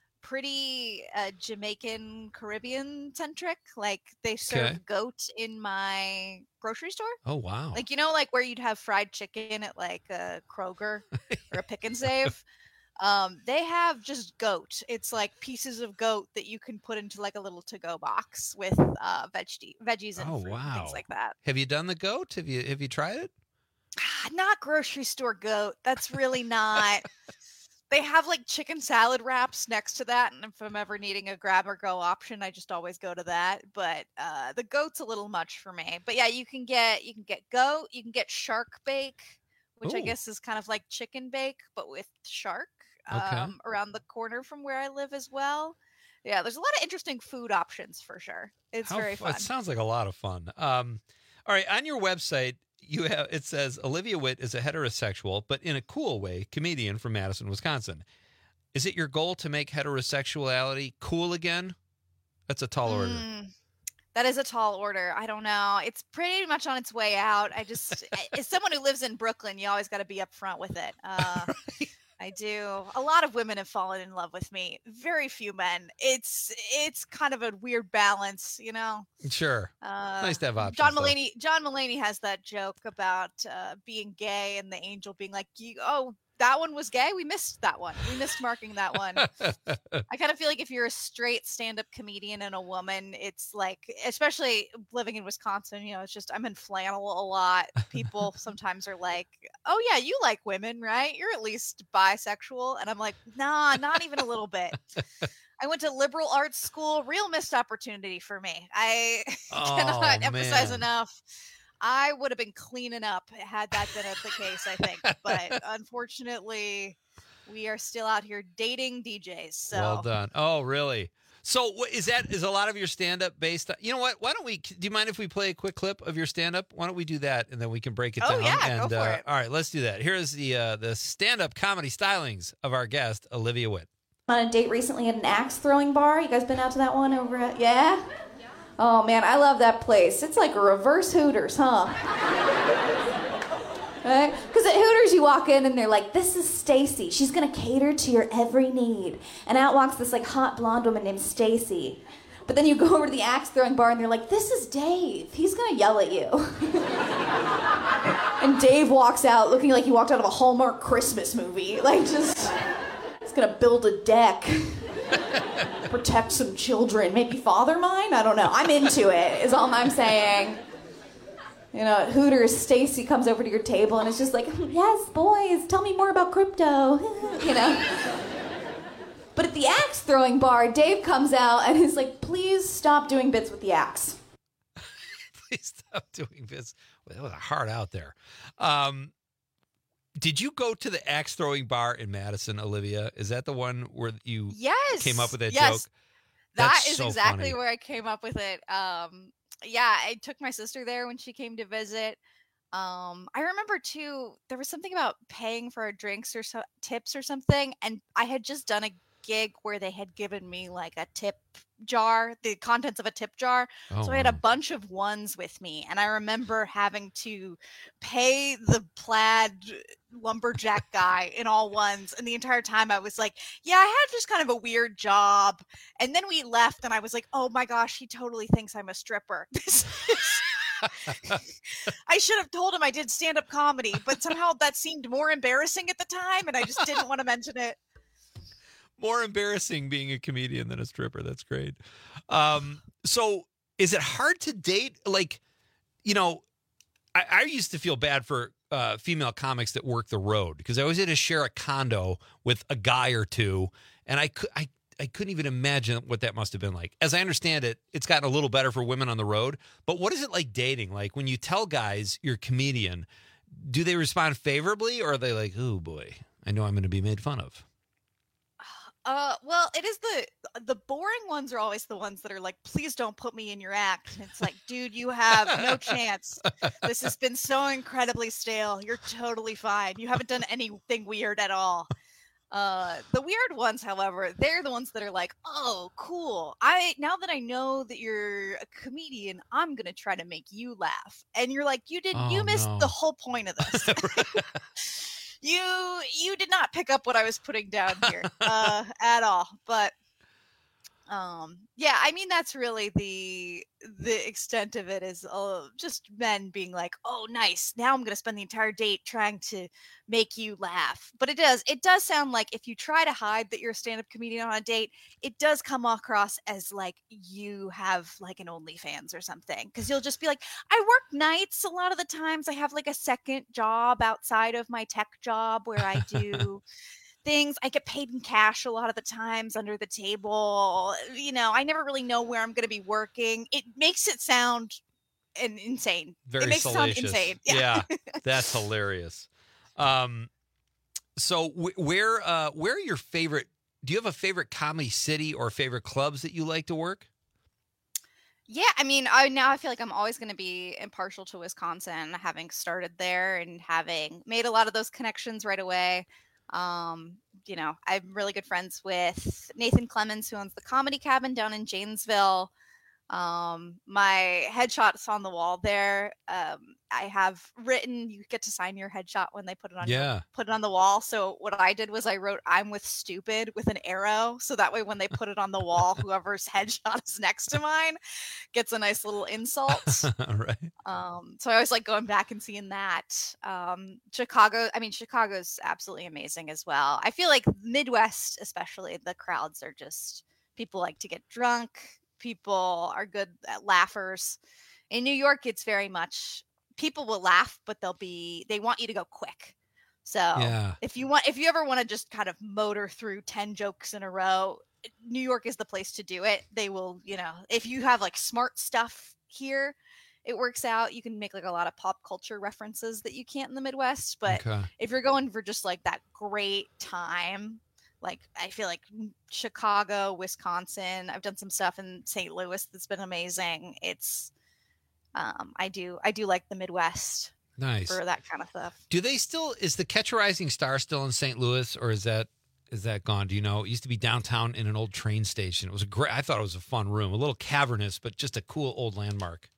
pretty uh, Jamaican Caribbean centric. Like they serve Okay. goat in my grocery store. Oh, wow. Like, you know, like where you'd have fried chicken at like a Kroger or a Pick and Save. Um, they have just goat. It's like pieces of goat that you can put into like a little to-go box with uh, veggie veggies and Oh, fruit and wow. things like that. Have you done the goat? Have you, have you tried it? Ah, not grocery store goat. That's really not. They have like chicken salad wraps next to that, and if I'm ever needing a grab or go option, I just always go to that. But uh, the goat's a little much for me. But yeah, you can get you can get goat, you can get shark bake, which I Ooh. guess is kind of like chicken bake but with shark. Okay. Um, around the corner from where I live as well. Yeah, there's a lot of interesting food options for sure. It's How very fu- fun. It sounds like a lot of fun. Um, all right, on your website, you have it says Olivia Witt is a heterosexual, but in a cool way, comedian from Madison, Wisconsin. Is it your goal to make heterosexuality cool again? That's a tall order. Mm, that is a tall order. I don't know. It's pretty much on its way out. I just, as someone who lives in Brooklyn, you always got to be upfront with it. Uh, I do. A lot of women have fallen in love with me. Very few men. It's it's kind of a weird balance, you know. Sure. Uh, Nice to have options. John though. Mulaney. John Mulaney has that joke about uh, being gay and the angel being like, "You- "Oh, that one was gay. We missed that one. We missed marking that one." I kind of feel like if you're a straight stand-up comedian and a woman, it's like, especially living in Wisconsin, you know, it's just I'm in flannel a lot. People sometimes are like, "Oh yeah, you like women, right? You're at least bisexual," and I'm like, "Nah, not even a little bit." I went to liberal arts school. Real missed opportunity for me. I cannot Oh, emphasize man. enough. I would have been cleaning up had that been the case, I think. But unfortunately, we are still out here dating D Js. So Well done. Oh, really? So what, is that is a lot of your stand-up based on, you know what? Why don't we, do you mind if we play a quick clip of your stand-up? Why don't we do that and then we can break it Oh, down? yeah, and, go for uh, it. All right, let's do that. Here is the uh, the stand-up comedy stylings of our guest, Olivia Witt. On a date recently at an axe throwing bar. You guys been out to that one over at, yeah? Oh man, I love that place. It's like a reverse Hooters, huh? Right? Because at Hooters you walk in and they're like, this is Stacy. She's gonna cater to your every need. And out walks this like hot blonde woman named Stacy. But then you go over to the axe throwing bar and they're like, this is Dave. He's gonna yell at you. And Dave walks out looking like he walked out of a Hallmark Christmas movie. Like just, he's gonna build a deck. Protect some children, maybe father mine? I don't know. I'm into it, is all I'm saying. You know, at Hooters, Stacy comes over to your table and it's just like, yes, boys, tell me more about crypto. You know? But at the axe throwing bar, Dave comes out and is like, please stop doing bits with the axe. Please stop doing this. Well, that was a hard out there. Um, did you go to the axe throwing bar in Madison, Olivia? Is that the one where you Yes. came up with that yes. joke? That That's is so exactly funny. where I came up with it. Um, yeah, I took my sister there when she came to visit. Um, I remember too, there was something about paying for our drinks or so, tips or something, and I had just done a gig where they had given me like a tip jar, the contents of a tip jar. Oh, so I had a wow. bunch of ones with me, and I remember having to pay the plaid lumberjack guy in all ones, and the entire time I was like, yeah, I had just kind of a weird job. And then we left and I was like, oh my gosh, he totally thinks I'm a stripper. This is I should have told him I did stand-up comedy, but somehow that seemed more embarrassing at the time and I just didn't want to mention it. More embarrassing being a comedian than a stripper. That's great. Um, so is it hard to date? Like, you know, I, I used to feel bad for uh, female comics that work the road because I always had to share a condo with a guy or two. And I, could, I, I couldn't even imagine what that must have been like. As I understand it, it's gotten a little better for women on the road. But what is it like dating? Like when you tell guys you're a comedian, do they respond favorably or are they like, oh boy, I know I'm going to be made fun of? Uh, well, it is the the boring ones are always the ones that are like, please don't put me in your act. And it's like, dude, you have no chance. This has been so incredibly stale. You're totally fine. You haven't done anything weird at all. Uh, the weird ones, however, they're the ones that are like, oh, cool. I now that I know that you're a comedian, I'm gonna try to make you laugh. And you're like, you did, Oh, you missed no. the whole point of this. you you did not pick up what I was putting down here uh, at all. But um, yeah, I mean that's really the the extent of it is uh, just men being like, oh, nice. Now I'm gonna spend the entire date trying to make you laugh. But it does it does sound like if you try to hide that you're a stand-up comedian on a date, it does come across as like you have like an OnlyFans or something. Because you'll just be like, I work nights a lot of the times. I have like a second job outside of my tech job where I do things. I get paid in cash a lot of the times under the table. You know, I never really know where I'm going to be working. It makes it sound in- insane. Very it makes salacious. it sound insane. Yeah, that's hilarious. Um, so wh- where uh, where are your favorite? Do you have a favorite comedy city or favorite clubs that you like to work? Yeah, I mean, I now I feel like I'm always going to be impartial to Wisconsin, having started there and having made a lot of those connections right away. Um, you know, I'm really good friends with Nathan Clemens, who owns the Comedy Cabin down in Janesville. Um, my headshot's on the wall there. Um, I have written, you get to sign your headshot when they put it on, your- Yeah. put it on the wall. So what I did was I wrote, I'm with stupid with an arrow. So that way, when they put it on the wall, whoever's headshot is next to mine gets a nice little insult. Right. Um, so I always like going back and seeing that. Um, Chicago, I mean, Chicago's absolutely amazing as well. I feel like Midwest, especially, the crowds are just, people like to get drunk. People are good at laughers. In New York, it's very much, people will laugh, but they'll be, they want you to go quick. So Yeah. if you want, if you ever want to just kind of motor through ten jokes in a row, New York is the place to do it. They will, you know, if you have like smart stuff here, it works out. You can make like a lot of pop culture references that you can't in the Midwest. But Okay. if you're going for just like that great time, Like, I feel like Chicago, Wisconsin, I've done some stuff in Saint Louis that's been amazing. It's, um, I do, I do like the Midwest Nice. for that kind of stuff. Do they still, is the Catch a Rising Star still in Saint Louis, or is that, is that gone? Do you know? It used to be downtown in an old train station. It was a great, I thought it was a fun room, a little cavernous, but just a cool old landmark.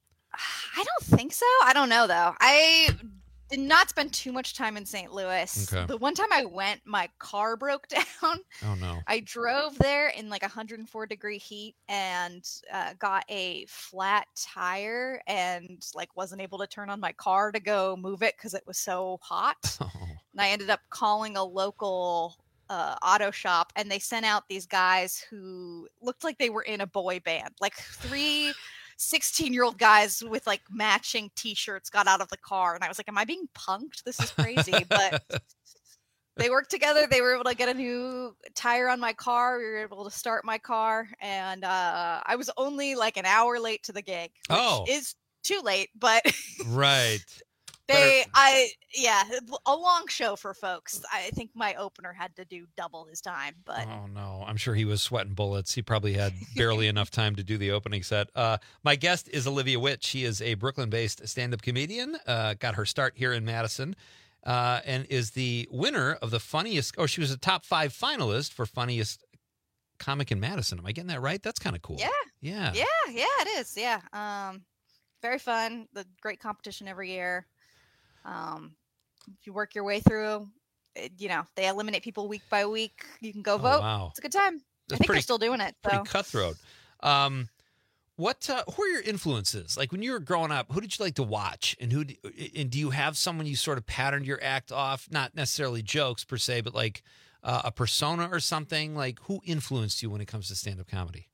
I don't think so. I don't know though. I did not spend too much time in Saint Louis. Okay. The one time I went, my car broke down. Oh no. I drove there in like one hundred four degree heat and uh, got a flat tire and like wasn't able to turn on my car to go move it because it was so hot. Oh. And I ended up calling a local uh, auto shop, and they sent out these guys who looked like they were in a boy band, like three sixteen year old guys with like matching t-shirts got out of the car, and I was like, am I being punked? This is crazy. But they worked together. They were able to get a new tire on my car. We were able to start my car, and uh I was only like an hour late to the gig, which Oh. is too late, but Right. they Better- I yeah, a long show for folks. I think my opener had to do double his time, but Oh no, I'm sure he was sweating bullets. He probably had barely enough time to do the opening set. Uh, my guest is Olivia Witt. She is a Brooklyn-based stand-up comedian. Uh, got her start here in Madison, uh, and is the winner of the funniest. Oh, she was a top five finalist for funniest comic in Madison. Am I getting that right? That's kind of cool. yeah. Yeah. Yeah, yeah, it is. Yeah. Um very fun. The great competition every year. Um if you work your way through, it, you know, they eliminate people week by week. You can go Oh, vote. wow. It's a good time. That's I think pretty- they're still doing it. Pretty So cutthroat. Um, what? Uh, who are your influences? Like when you were growing up, who did you like to watch, and who? d- And do you have someone you sort of patterned your act off? Not necessarily jokes per se, but like uh, a persona or something. Like who influenced you when it comes to stand-up comedy?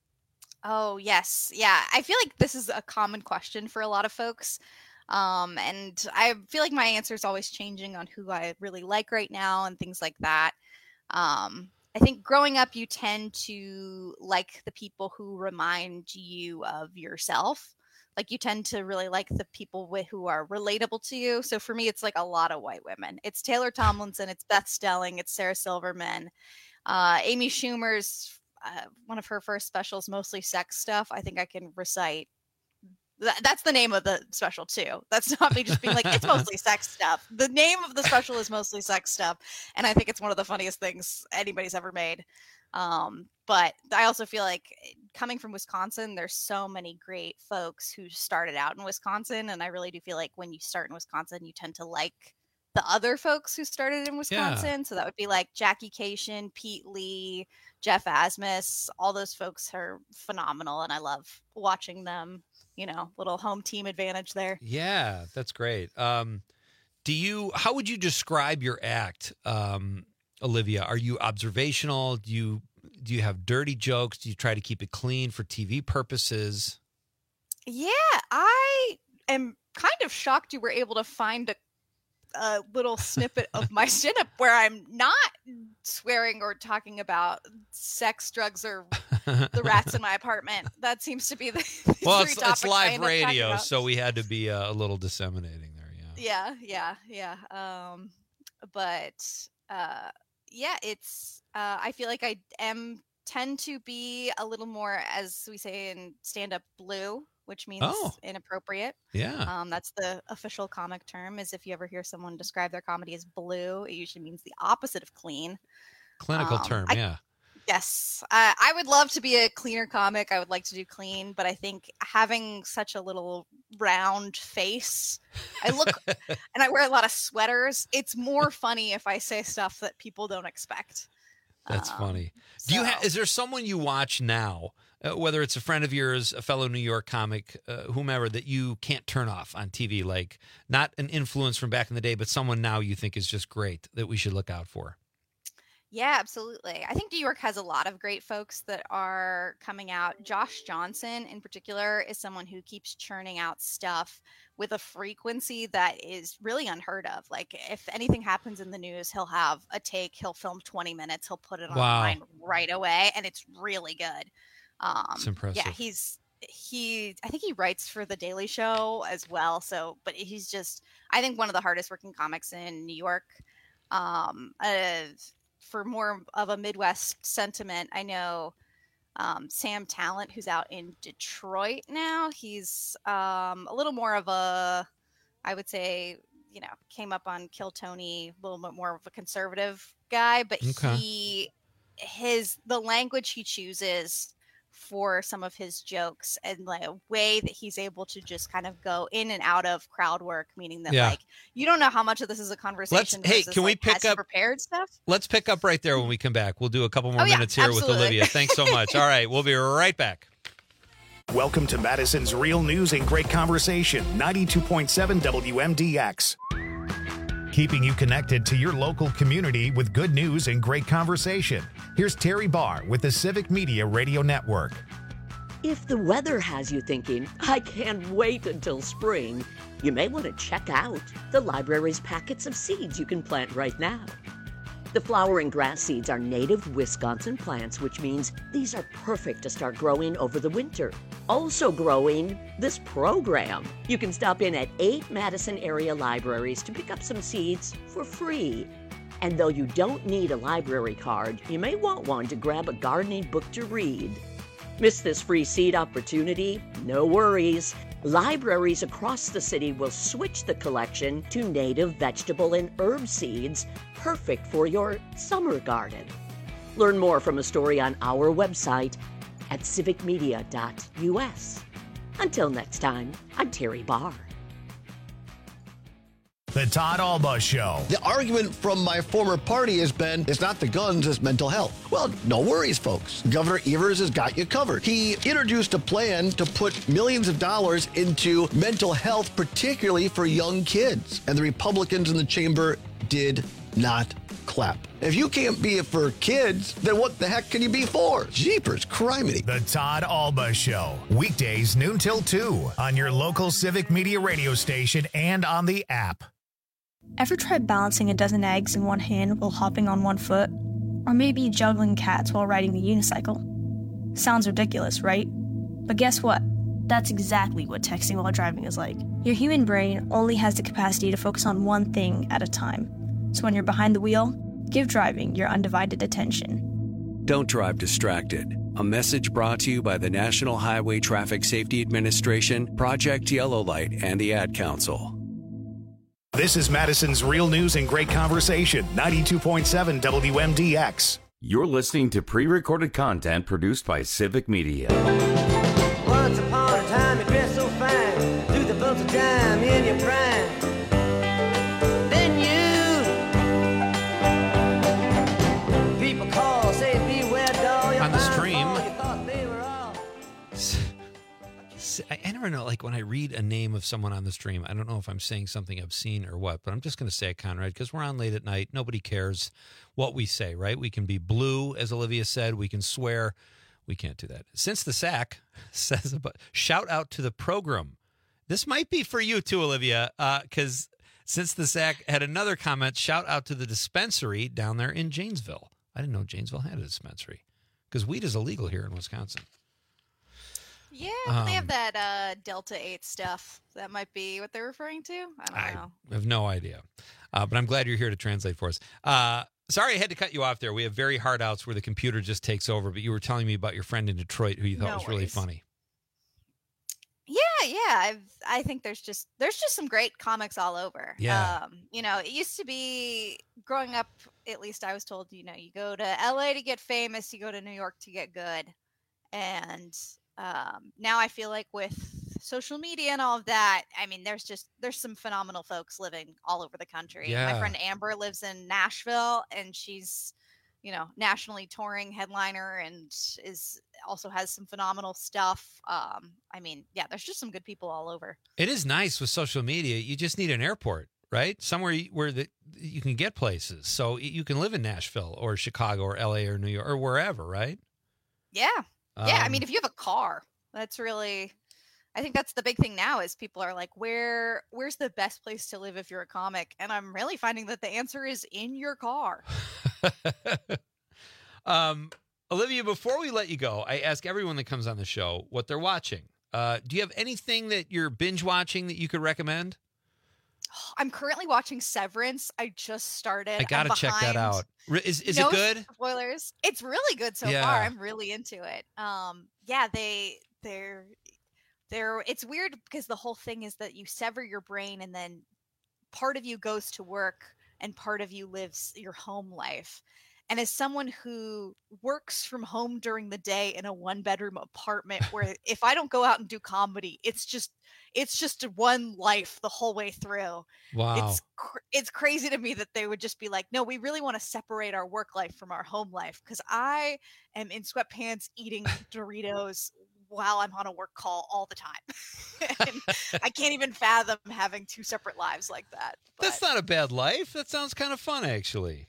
Oh, yes. Yeah. I feel like this is a common question for a lot of folks. Um, and I feel like my answer is always changing on who I really like right now and things like that. Um, I think growing up, you tend to like the people who remind you of yourself. Like you tend to really like the people with, who are relatable to you. So for me, it's like a lot of white women. It's Taylor Tomlinson, it's Beth Stelling, it's Sarah Silverman, uh, Amy Schumer's uh, one of her first specials, mostly sex stuff. I think I can recite. Th- that's the name of the special too. That's not me just being like, it's mostly sex stuff. The name of the special is mostly sex stuff. And I think it's one of the funniest things anybody's ever made. Um, but I also feel like coming from Wisconsin, there's so many great folks who started out in Wisconsin. And I really do feel like when you start in Wisconsin, you tend to like the other folks who started in Wisconsin. So that would be like Jackie Cation, Pete Lee, Jeff Asmus. All those folks are phenomenal. And I love watching them, you know, little home team advantage there. Yeah, that's great. Um, do you? How would you describe your act, um, Olivia? Are you observational? Do you do you have dirty jokes? Do you try to keep it clean for T V purposes? Yeah, I am kind of shocked you were able to find a, a little snippet of my stand-up where I'm not swearing or talking about sex, drugs, or the rats in my apartment. That seems to be the, the Well, three it's, topics it's I live end up talking radio, about. so we had to be uh, a little disseminating there. Yeah. Yeah, yeah, yeah. Um, but uh, yeah, it's. Uh, I feel like I am tend to be a little more, as we say in stand-up, blue, which means Oh. inappropriate. Yeah. Um, that's the official comic term. Is if you ever hear someone describe their comedy as blue, it usually means the opposite of clean. Clinical Um, term, I- yeah. Yes, uh, I would love to be a cleaner comic. I would like to do clean, but I think having such a little round face, I look and I wear a lot of sweaters. It's more funny if I say stuff that people don't expect. That's Um, funny. Do you ha- is there someone you watch now, uh, whether it's a friend of yours, a fellow New York comic, uh, whomever, that you can't turn off on T V? Like not an influence from back in the day, but someone now you think is just great that we should look out for? Yeah, absolutely. I think New York has a lot of great folks that are coming out. Josh Johnson, in particular, is someone who keeps churning out stuff with a frequency that is really unheard of. Like, if anything happens in the news, he'll have a take, he'll film twenty minutes, he'll put it Wow. online right away, and it's really good. Um, It's impressive. Yeah, he's he. I think he writes for The Daily Show as well. So, but he's just, I think, one of the hardest working comics in New York. Um, uh, for more of a Midwest sentiment, I know um, Sam Talent, who's out in Detroit now. He's um, a little more of a, I would say, you know, came up on Kill Tony, a little bit more of a conservative guy, but Okay. he, his, the language he chooses for some of his jokes and like a way that he's able to just kind of go in and out of crowd work, meaning that Yeah. like you don't know how much of this is a conversation. Let's- hey, versus, can we like, pick has he up- prepared stuff? Let's pick up right there when we come back. We'll do a couple more Oh, yeah, minutes here absolutely. with Olivia. Thanks so much. All right, we'll be right back. Welcome to Madison's Real News and Great Conversation, ninety-two point seven W M D X. Keeping you connected to your local community with good news and great conversation. Here's Terry Barr with the Civic Media Radio Network. If the weather has you thinking, I can't wait until spring, you may want to check out the library's packets of seeds you can plant right now. The flowering grass seeds are native Wisconsin plants, which means these are perfect to start growing over the winter. Also growing this program. You can stop in at eight Madison area libraries to pick up some seeds for free. And though you don't need a library card, you may want one to grab a gardening book to read. Miss this free seed opportunity? No worries. Libraries across the city will switch the collection to native vegetable and herb seeds, perfect for your summer garden. Learn more from a story on our website at civic media dot U S. Until next time, I'm Terry Barr. The Todd Alba Show. The argument from my former party has been, it's not the guns, it's mental health. Well, no worries, folks. Governor Evers has got you covered. He introduced a plan to put millions of dollars into mental health, particularly for young kids. And the Republicans in the chamber did not clap. If you can't be it for kids, then what the heck can you be for? Jeepers, criminy. The Todd Alba Show. Weekdays noon till two on your local Civic Media radio station and on the app. Ever tried balancing a dozen eggs in one hand while hopping on one foot? Or maybe juggling cats while riding a unicycle? Sounds ridiculous, right? But guess what? That's exactly what texting while driving is like. Your human brain only has the capacity to focus on one thing at a time. So when you're behind the wheel, give driving your undivided attention. Don't drive distracted. A message brought to you by the National Highway Traffic Safety Administration, Project Yellow Light, and the Ad Council. This is Madison's Real News and Great Conversation, ninety-two point seven W M D X. You're listening to pre-recorded content produced by Civic Media. Once upon a time you dressed so fine, threw the bumps of dime in your prime. Then you, people call, say beware doll. On the stream, I I never know, like when I read a name of someone on the stream, I don't know if I'm saying something obscene or what, but I'm just going to say it, Conrad, because we're on late at night. Nobody cares what we say, right? We can be blue, as Olivia said. We can swear. We can't do that. Since the Sack says, about, shout out to the program. This might be for you too, Olivia, because uh, Since the Sack had another comment, shout out to the dispensary down there in Janesville. I didn't know Janesville had a dispensary because weed is illegal here in Wisconsin. Yeah, um, they have Um, that uh, Delta eight stuff. That might be what they're referring to. I don't I know. have no idea. Uh, but I'm glad you're here to translate for us. Uh, sorry I had to cut you off there. We have very hard outs where the computer just takes over, but you were telling me about your friend in Detroit who you thought No was really worries. funny. Yeah, yeah. I've I think there's just there's just some great comics all over. Yeah. Um, you know, it used to be growing up, at least I was told, you know, you go to L A to get famous, you go to New York to get good. And um, now I feel like with social media and all of that, I mean, there's just there's some phenomenal folks living all over the country. Yeah. My friend Amber lives in Nashville, and she's, you know, nationally touring headliner and is also has some phenomenal stuff. Um, I mean, yeah, there's just some good people all over. It is nice with social media. You just need an airport, right? Somewhere you- where the, you can get places. So you can live in Nashville or Chicago or L A or New York or wherever, right? Yeah. Yeah. I Um, mean, if you have a car, that's really, I think that's the big thing now is people are like, where, where's the best place to live if you're a comic? And I'm really finding that the answer is in your car. Um, Olivia, before we let you go, I ask everyone that comes on the show what they're watching. Uh, do you have anything that you're binge watching that you could recommend? I'm currently watching Severance. I just started. I gotta check that out. Is is no it good? Spoilers. It's really good so Yeah. far. I'm really into it. Um, yeah, they they're they're. It's weird because the whole thing is that you sever your brain and then part of you goes to work and part of you lives your home life. And as someone who works from home during the day in a one bedroom apartment where if I don't go out and do comedy, it's just it's just one life the whole way through. Wow. It's cr- it's crazy to me that they would just be like, no, we really want to separate our work life from our home life because I am in sweatpants eating Doritos while I'm on a work call all the time. And I can't even fathom having two separate lives like that. But, That's not a bad life. That sounds kind of fun, actually.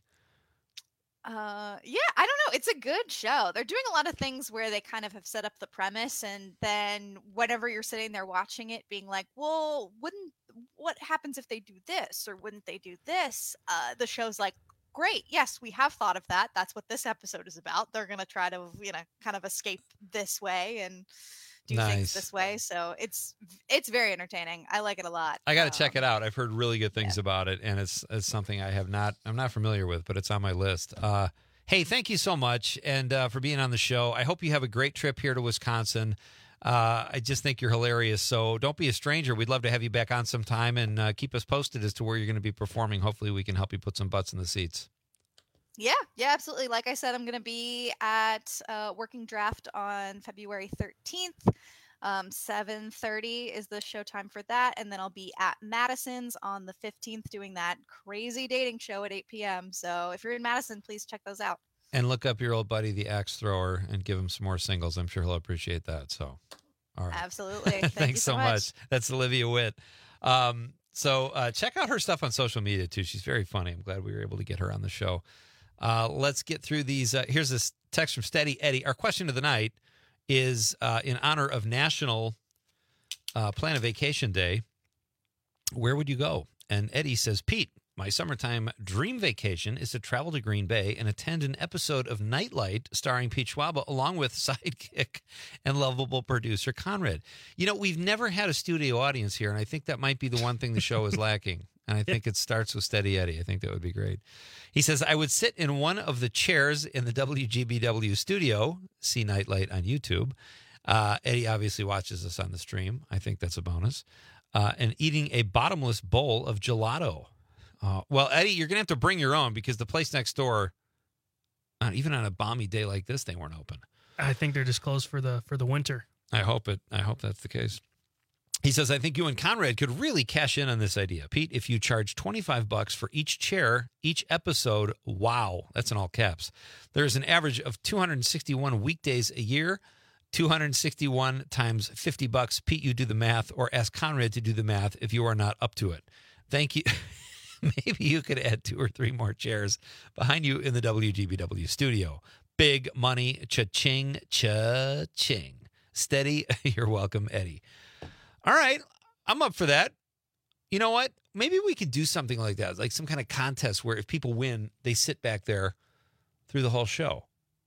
Uh, yeah, I don't know. It's a good show. They're doing a lot of things where they kind of have set up the premise, and then whenever you're sitting there watching it, being like, "Well, wouldn't what happens if they do this, or wouldn't they do this?" Uh, the show's like, "Great, yes, we have thought of that. That's what this episode is about. They're gonna try to, you know, kind of escape this way and do Nice. things this way." So it's it's very entertaining. I like it a lot. I got to check it out. I've heard really good things about it, and it's it's something I have not I'm not familiar with, but it's on my list. Uh, hey, thank you so much, and uh, for being on the show. I hope you have a great trip here to Wisconsin. Uh, I just think you're hilarious. So don't be a stranger. We'd love to have you back on sometime, and uh, keep us posted as to where you're going to be performing. Hopefully, we can help you put some butts in the seats. Yeah, yeah, absolutely. Like I said, I'm going to be at uh, Working Draft on February thirteenth. Um, seven thirty is the showtime for that. And then I'll be at Madison's on the fifteenth doing that crazy dating show at eight p.m. So if you're in Madison, please check those out. And look up your old buddy, the Axe Thrower, and give him some more singles. I'm sure he'll appreciate that. So, all right. Absolutely. Thank Thanks you so so much. much. That's Olivia Witt. Um, so uh, check out her stuff on social media, too. She's very funny. I'm glad we were able to get her on the show. Uh, let's get through these. Uh, here's this text from Steady Eddie. Our question of the night is uh, in honor of National uh, Plan a Vacation Day. Where would you go? And Eddie says, Pete, my summertime dream vacation is to travel to Green Bay and attend an episode of Nightlight starring Pete Schwaba along with sidekick and lovable producer Conrad. You know, we've never had a studio audience here, and I think that might be the one thing the show is lacking. And I think it starts with Steady Eddie. I think that would be great. He says, I would sit in one of the chairs in the W G B W studio, see Nightlight on YouTube. Uh, Eddie obviously watches us on the stream. I think that's a bonus. Uh, and eating a bottomless bowl of gelato. Uh, well, Eddie, you're going to have to bring your own because the place next door, uh, even on a balmy day like this, they weren't open. I think they're just closed for the for the winter. I hope it. I hope that's the case. He says, I think you and Conrad could really cash in on this idea. Pete, if you charge twenty-five bucks for each chair, each episode, wow, that's in all caps. There's an average of two hundred sixty-one weekdays a year, two hundred sixty-one times fifty bucks. Pete, you do the math, or ask Conrad to do the math if you are not up to it. Thank you. Maybe you could add two or three more chairs behind you in the W G B W studio. Big money, cha-ching, cha-ching. Steady, you're welcome, Eddie. All right, I'm up for that. You know what? Maybe we could do something like that, like some kind of contest where if people win, they sit back there through the whole show.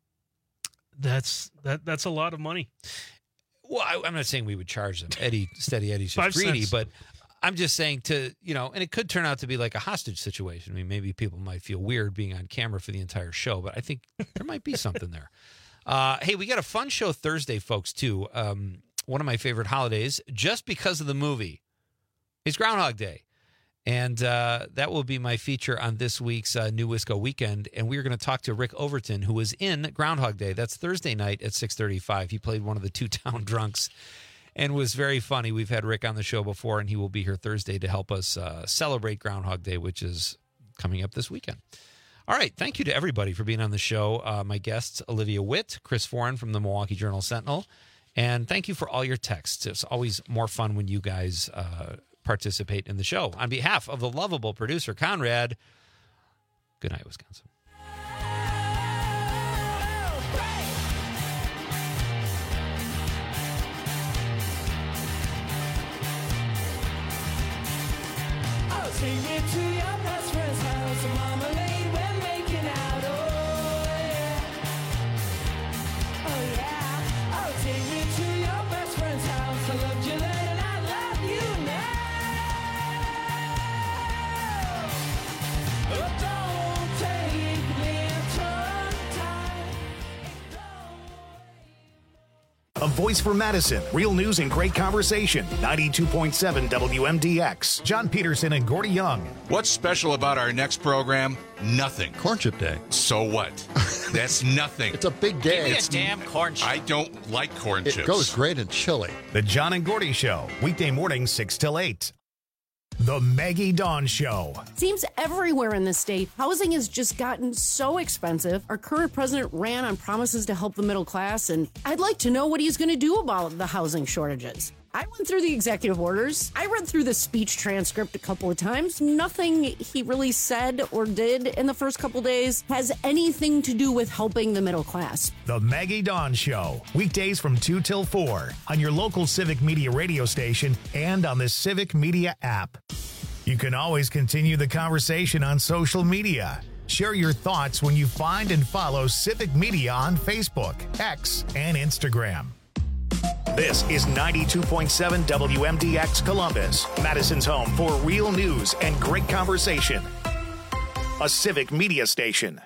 That's that. That's a lot of money. Well, I, I'm not saying we would charge them. Eddie, Steady Eddie's just Five greedy, cents. but I'm just saying to, you know, and it could turn out to be like a hostage situation. I mean, maybe people might feel weird being on camera for the entire show, but I think there might be something there. Uh, hey, we got a fun show Thursday, folks, too. Um, one of my favorite holidays, just because of the movie, is Groundhog Day. And uh, that will be my feature on this week's uh, New Wisco Weekend. And we're going to talk to Rick Overton, who was in Groundhog Day. That's Thursday night at six thirty-five. He played one of the two town drunks and was very funny. We've had Rick on the show before, and he will be here Thursday to help us uh, celebrate Groundhog Day, which is coming up this weekend. All right. Thank you to everybody for being on the show. Uh, my guests, Olivia Witt, Chris Foran from the Milwaukee Journal-Sentinel. And thank you for all your texts. It's always more fun when you guys uh, participate in the show. On behalf of the lovable producer, Conrad, good night, Wisconsin. I'll take you to your best friend's house. Marmalade, we're making out. Oh, yeah. Oh, yeah. I'll take you to your best friend's house. I loved you then and I love you now. voice for Madison. Real news and great conversation. ninety-two point seven W M D X. John Peterson and Gordy Young. What's special about our next program? Nothing. Corn Chip Day. So what? That's nothing. It's a big day. Give me a It's- damn corn chip. I don't like corn It chips. goes great in chili. The John and Gordy Show. Weekday mornings six till eight. The Maggie Dawn Show. Seems everywhere in the state, housing has just gotten so expensive. Our current president ran on promises to help the middle class, and I'd like to know what he's going to do about the housing shortages. I went through the executive orders. I read through the speech transcript a couple of times. Nothing he really said or did in the first couple days has anything to do with helping the middle class. The Maggie Dawn Show. Weekdays from two till four on your local Civic Media radio station and on the Civic Media app. You can always continue the conversation on social media. Share your thoughts when you find and follow Civic Media on Facebook, X, and Instagram. This is ninety-two point seven W M D X Columbus, Madison's home for real news and great conversation. A Civic Media station.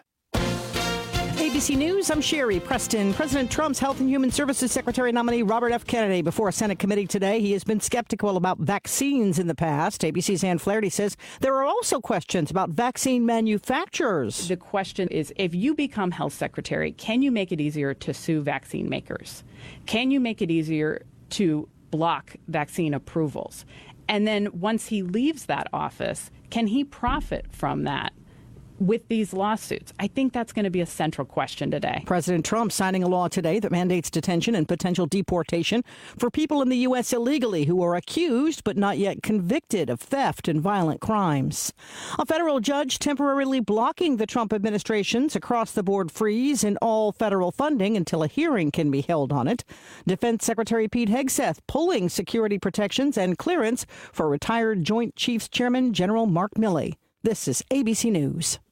A B C News, I'm Sherry Preston. President Trump's Health and Human Services Secretary nominee Robert F. Kennedy before a Senate committee today. He has been skeptical about vaccines in the past. A B C's Ann Flaherty says there are also questions about vaccine manufacturers. The question is, if you become health secretary, can you make it easier to sue vaccine makers? Can you make it easier to block vaccine approvals? And then once he leaves that office, can he profit from that with these lawsuits? I think that's going to be a central question today. President Trump signing a law today that mandates detention and potential deportation for people in the U S illegally who are accused but not yet convicted of theft and violent crimes. A federal judge temporarily blocking the Trump administration's across-the-board freeze in all federal funding until a hearing can be held on it. Defense Secretary Pete Hegseth pulling security protections and clearance for retired Joint Chiefs Chairman General Mark Milley. This is A B C News.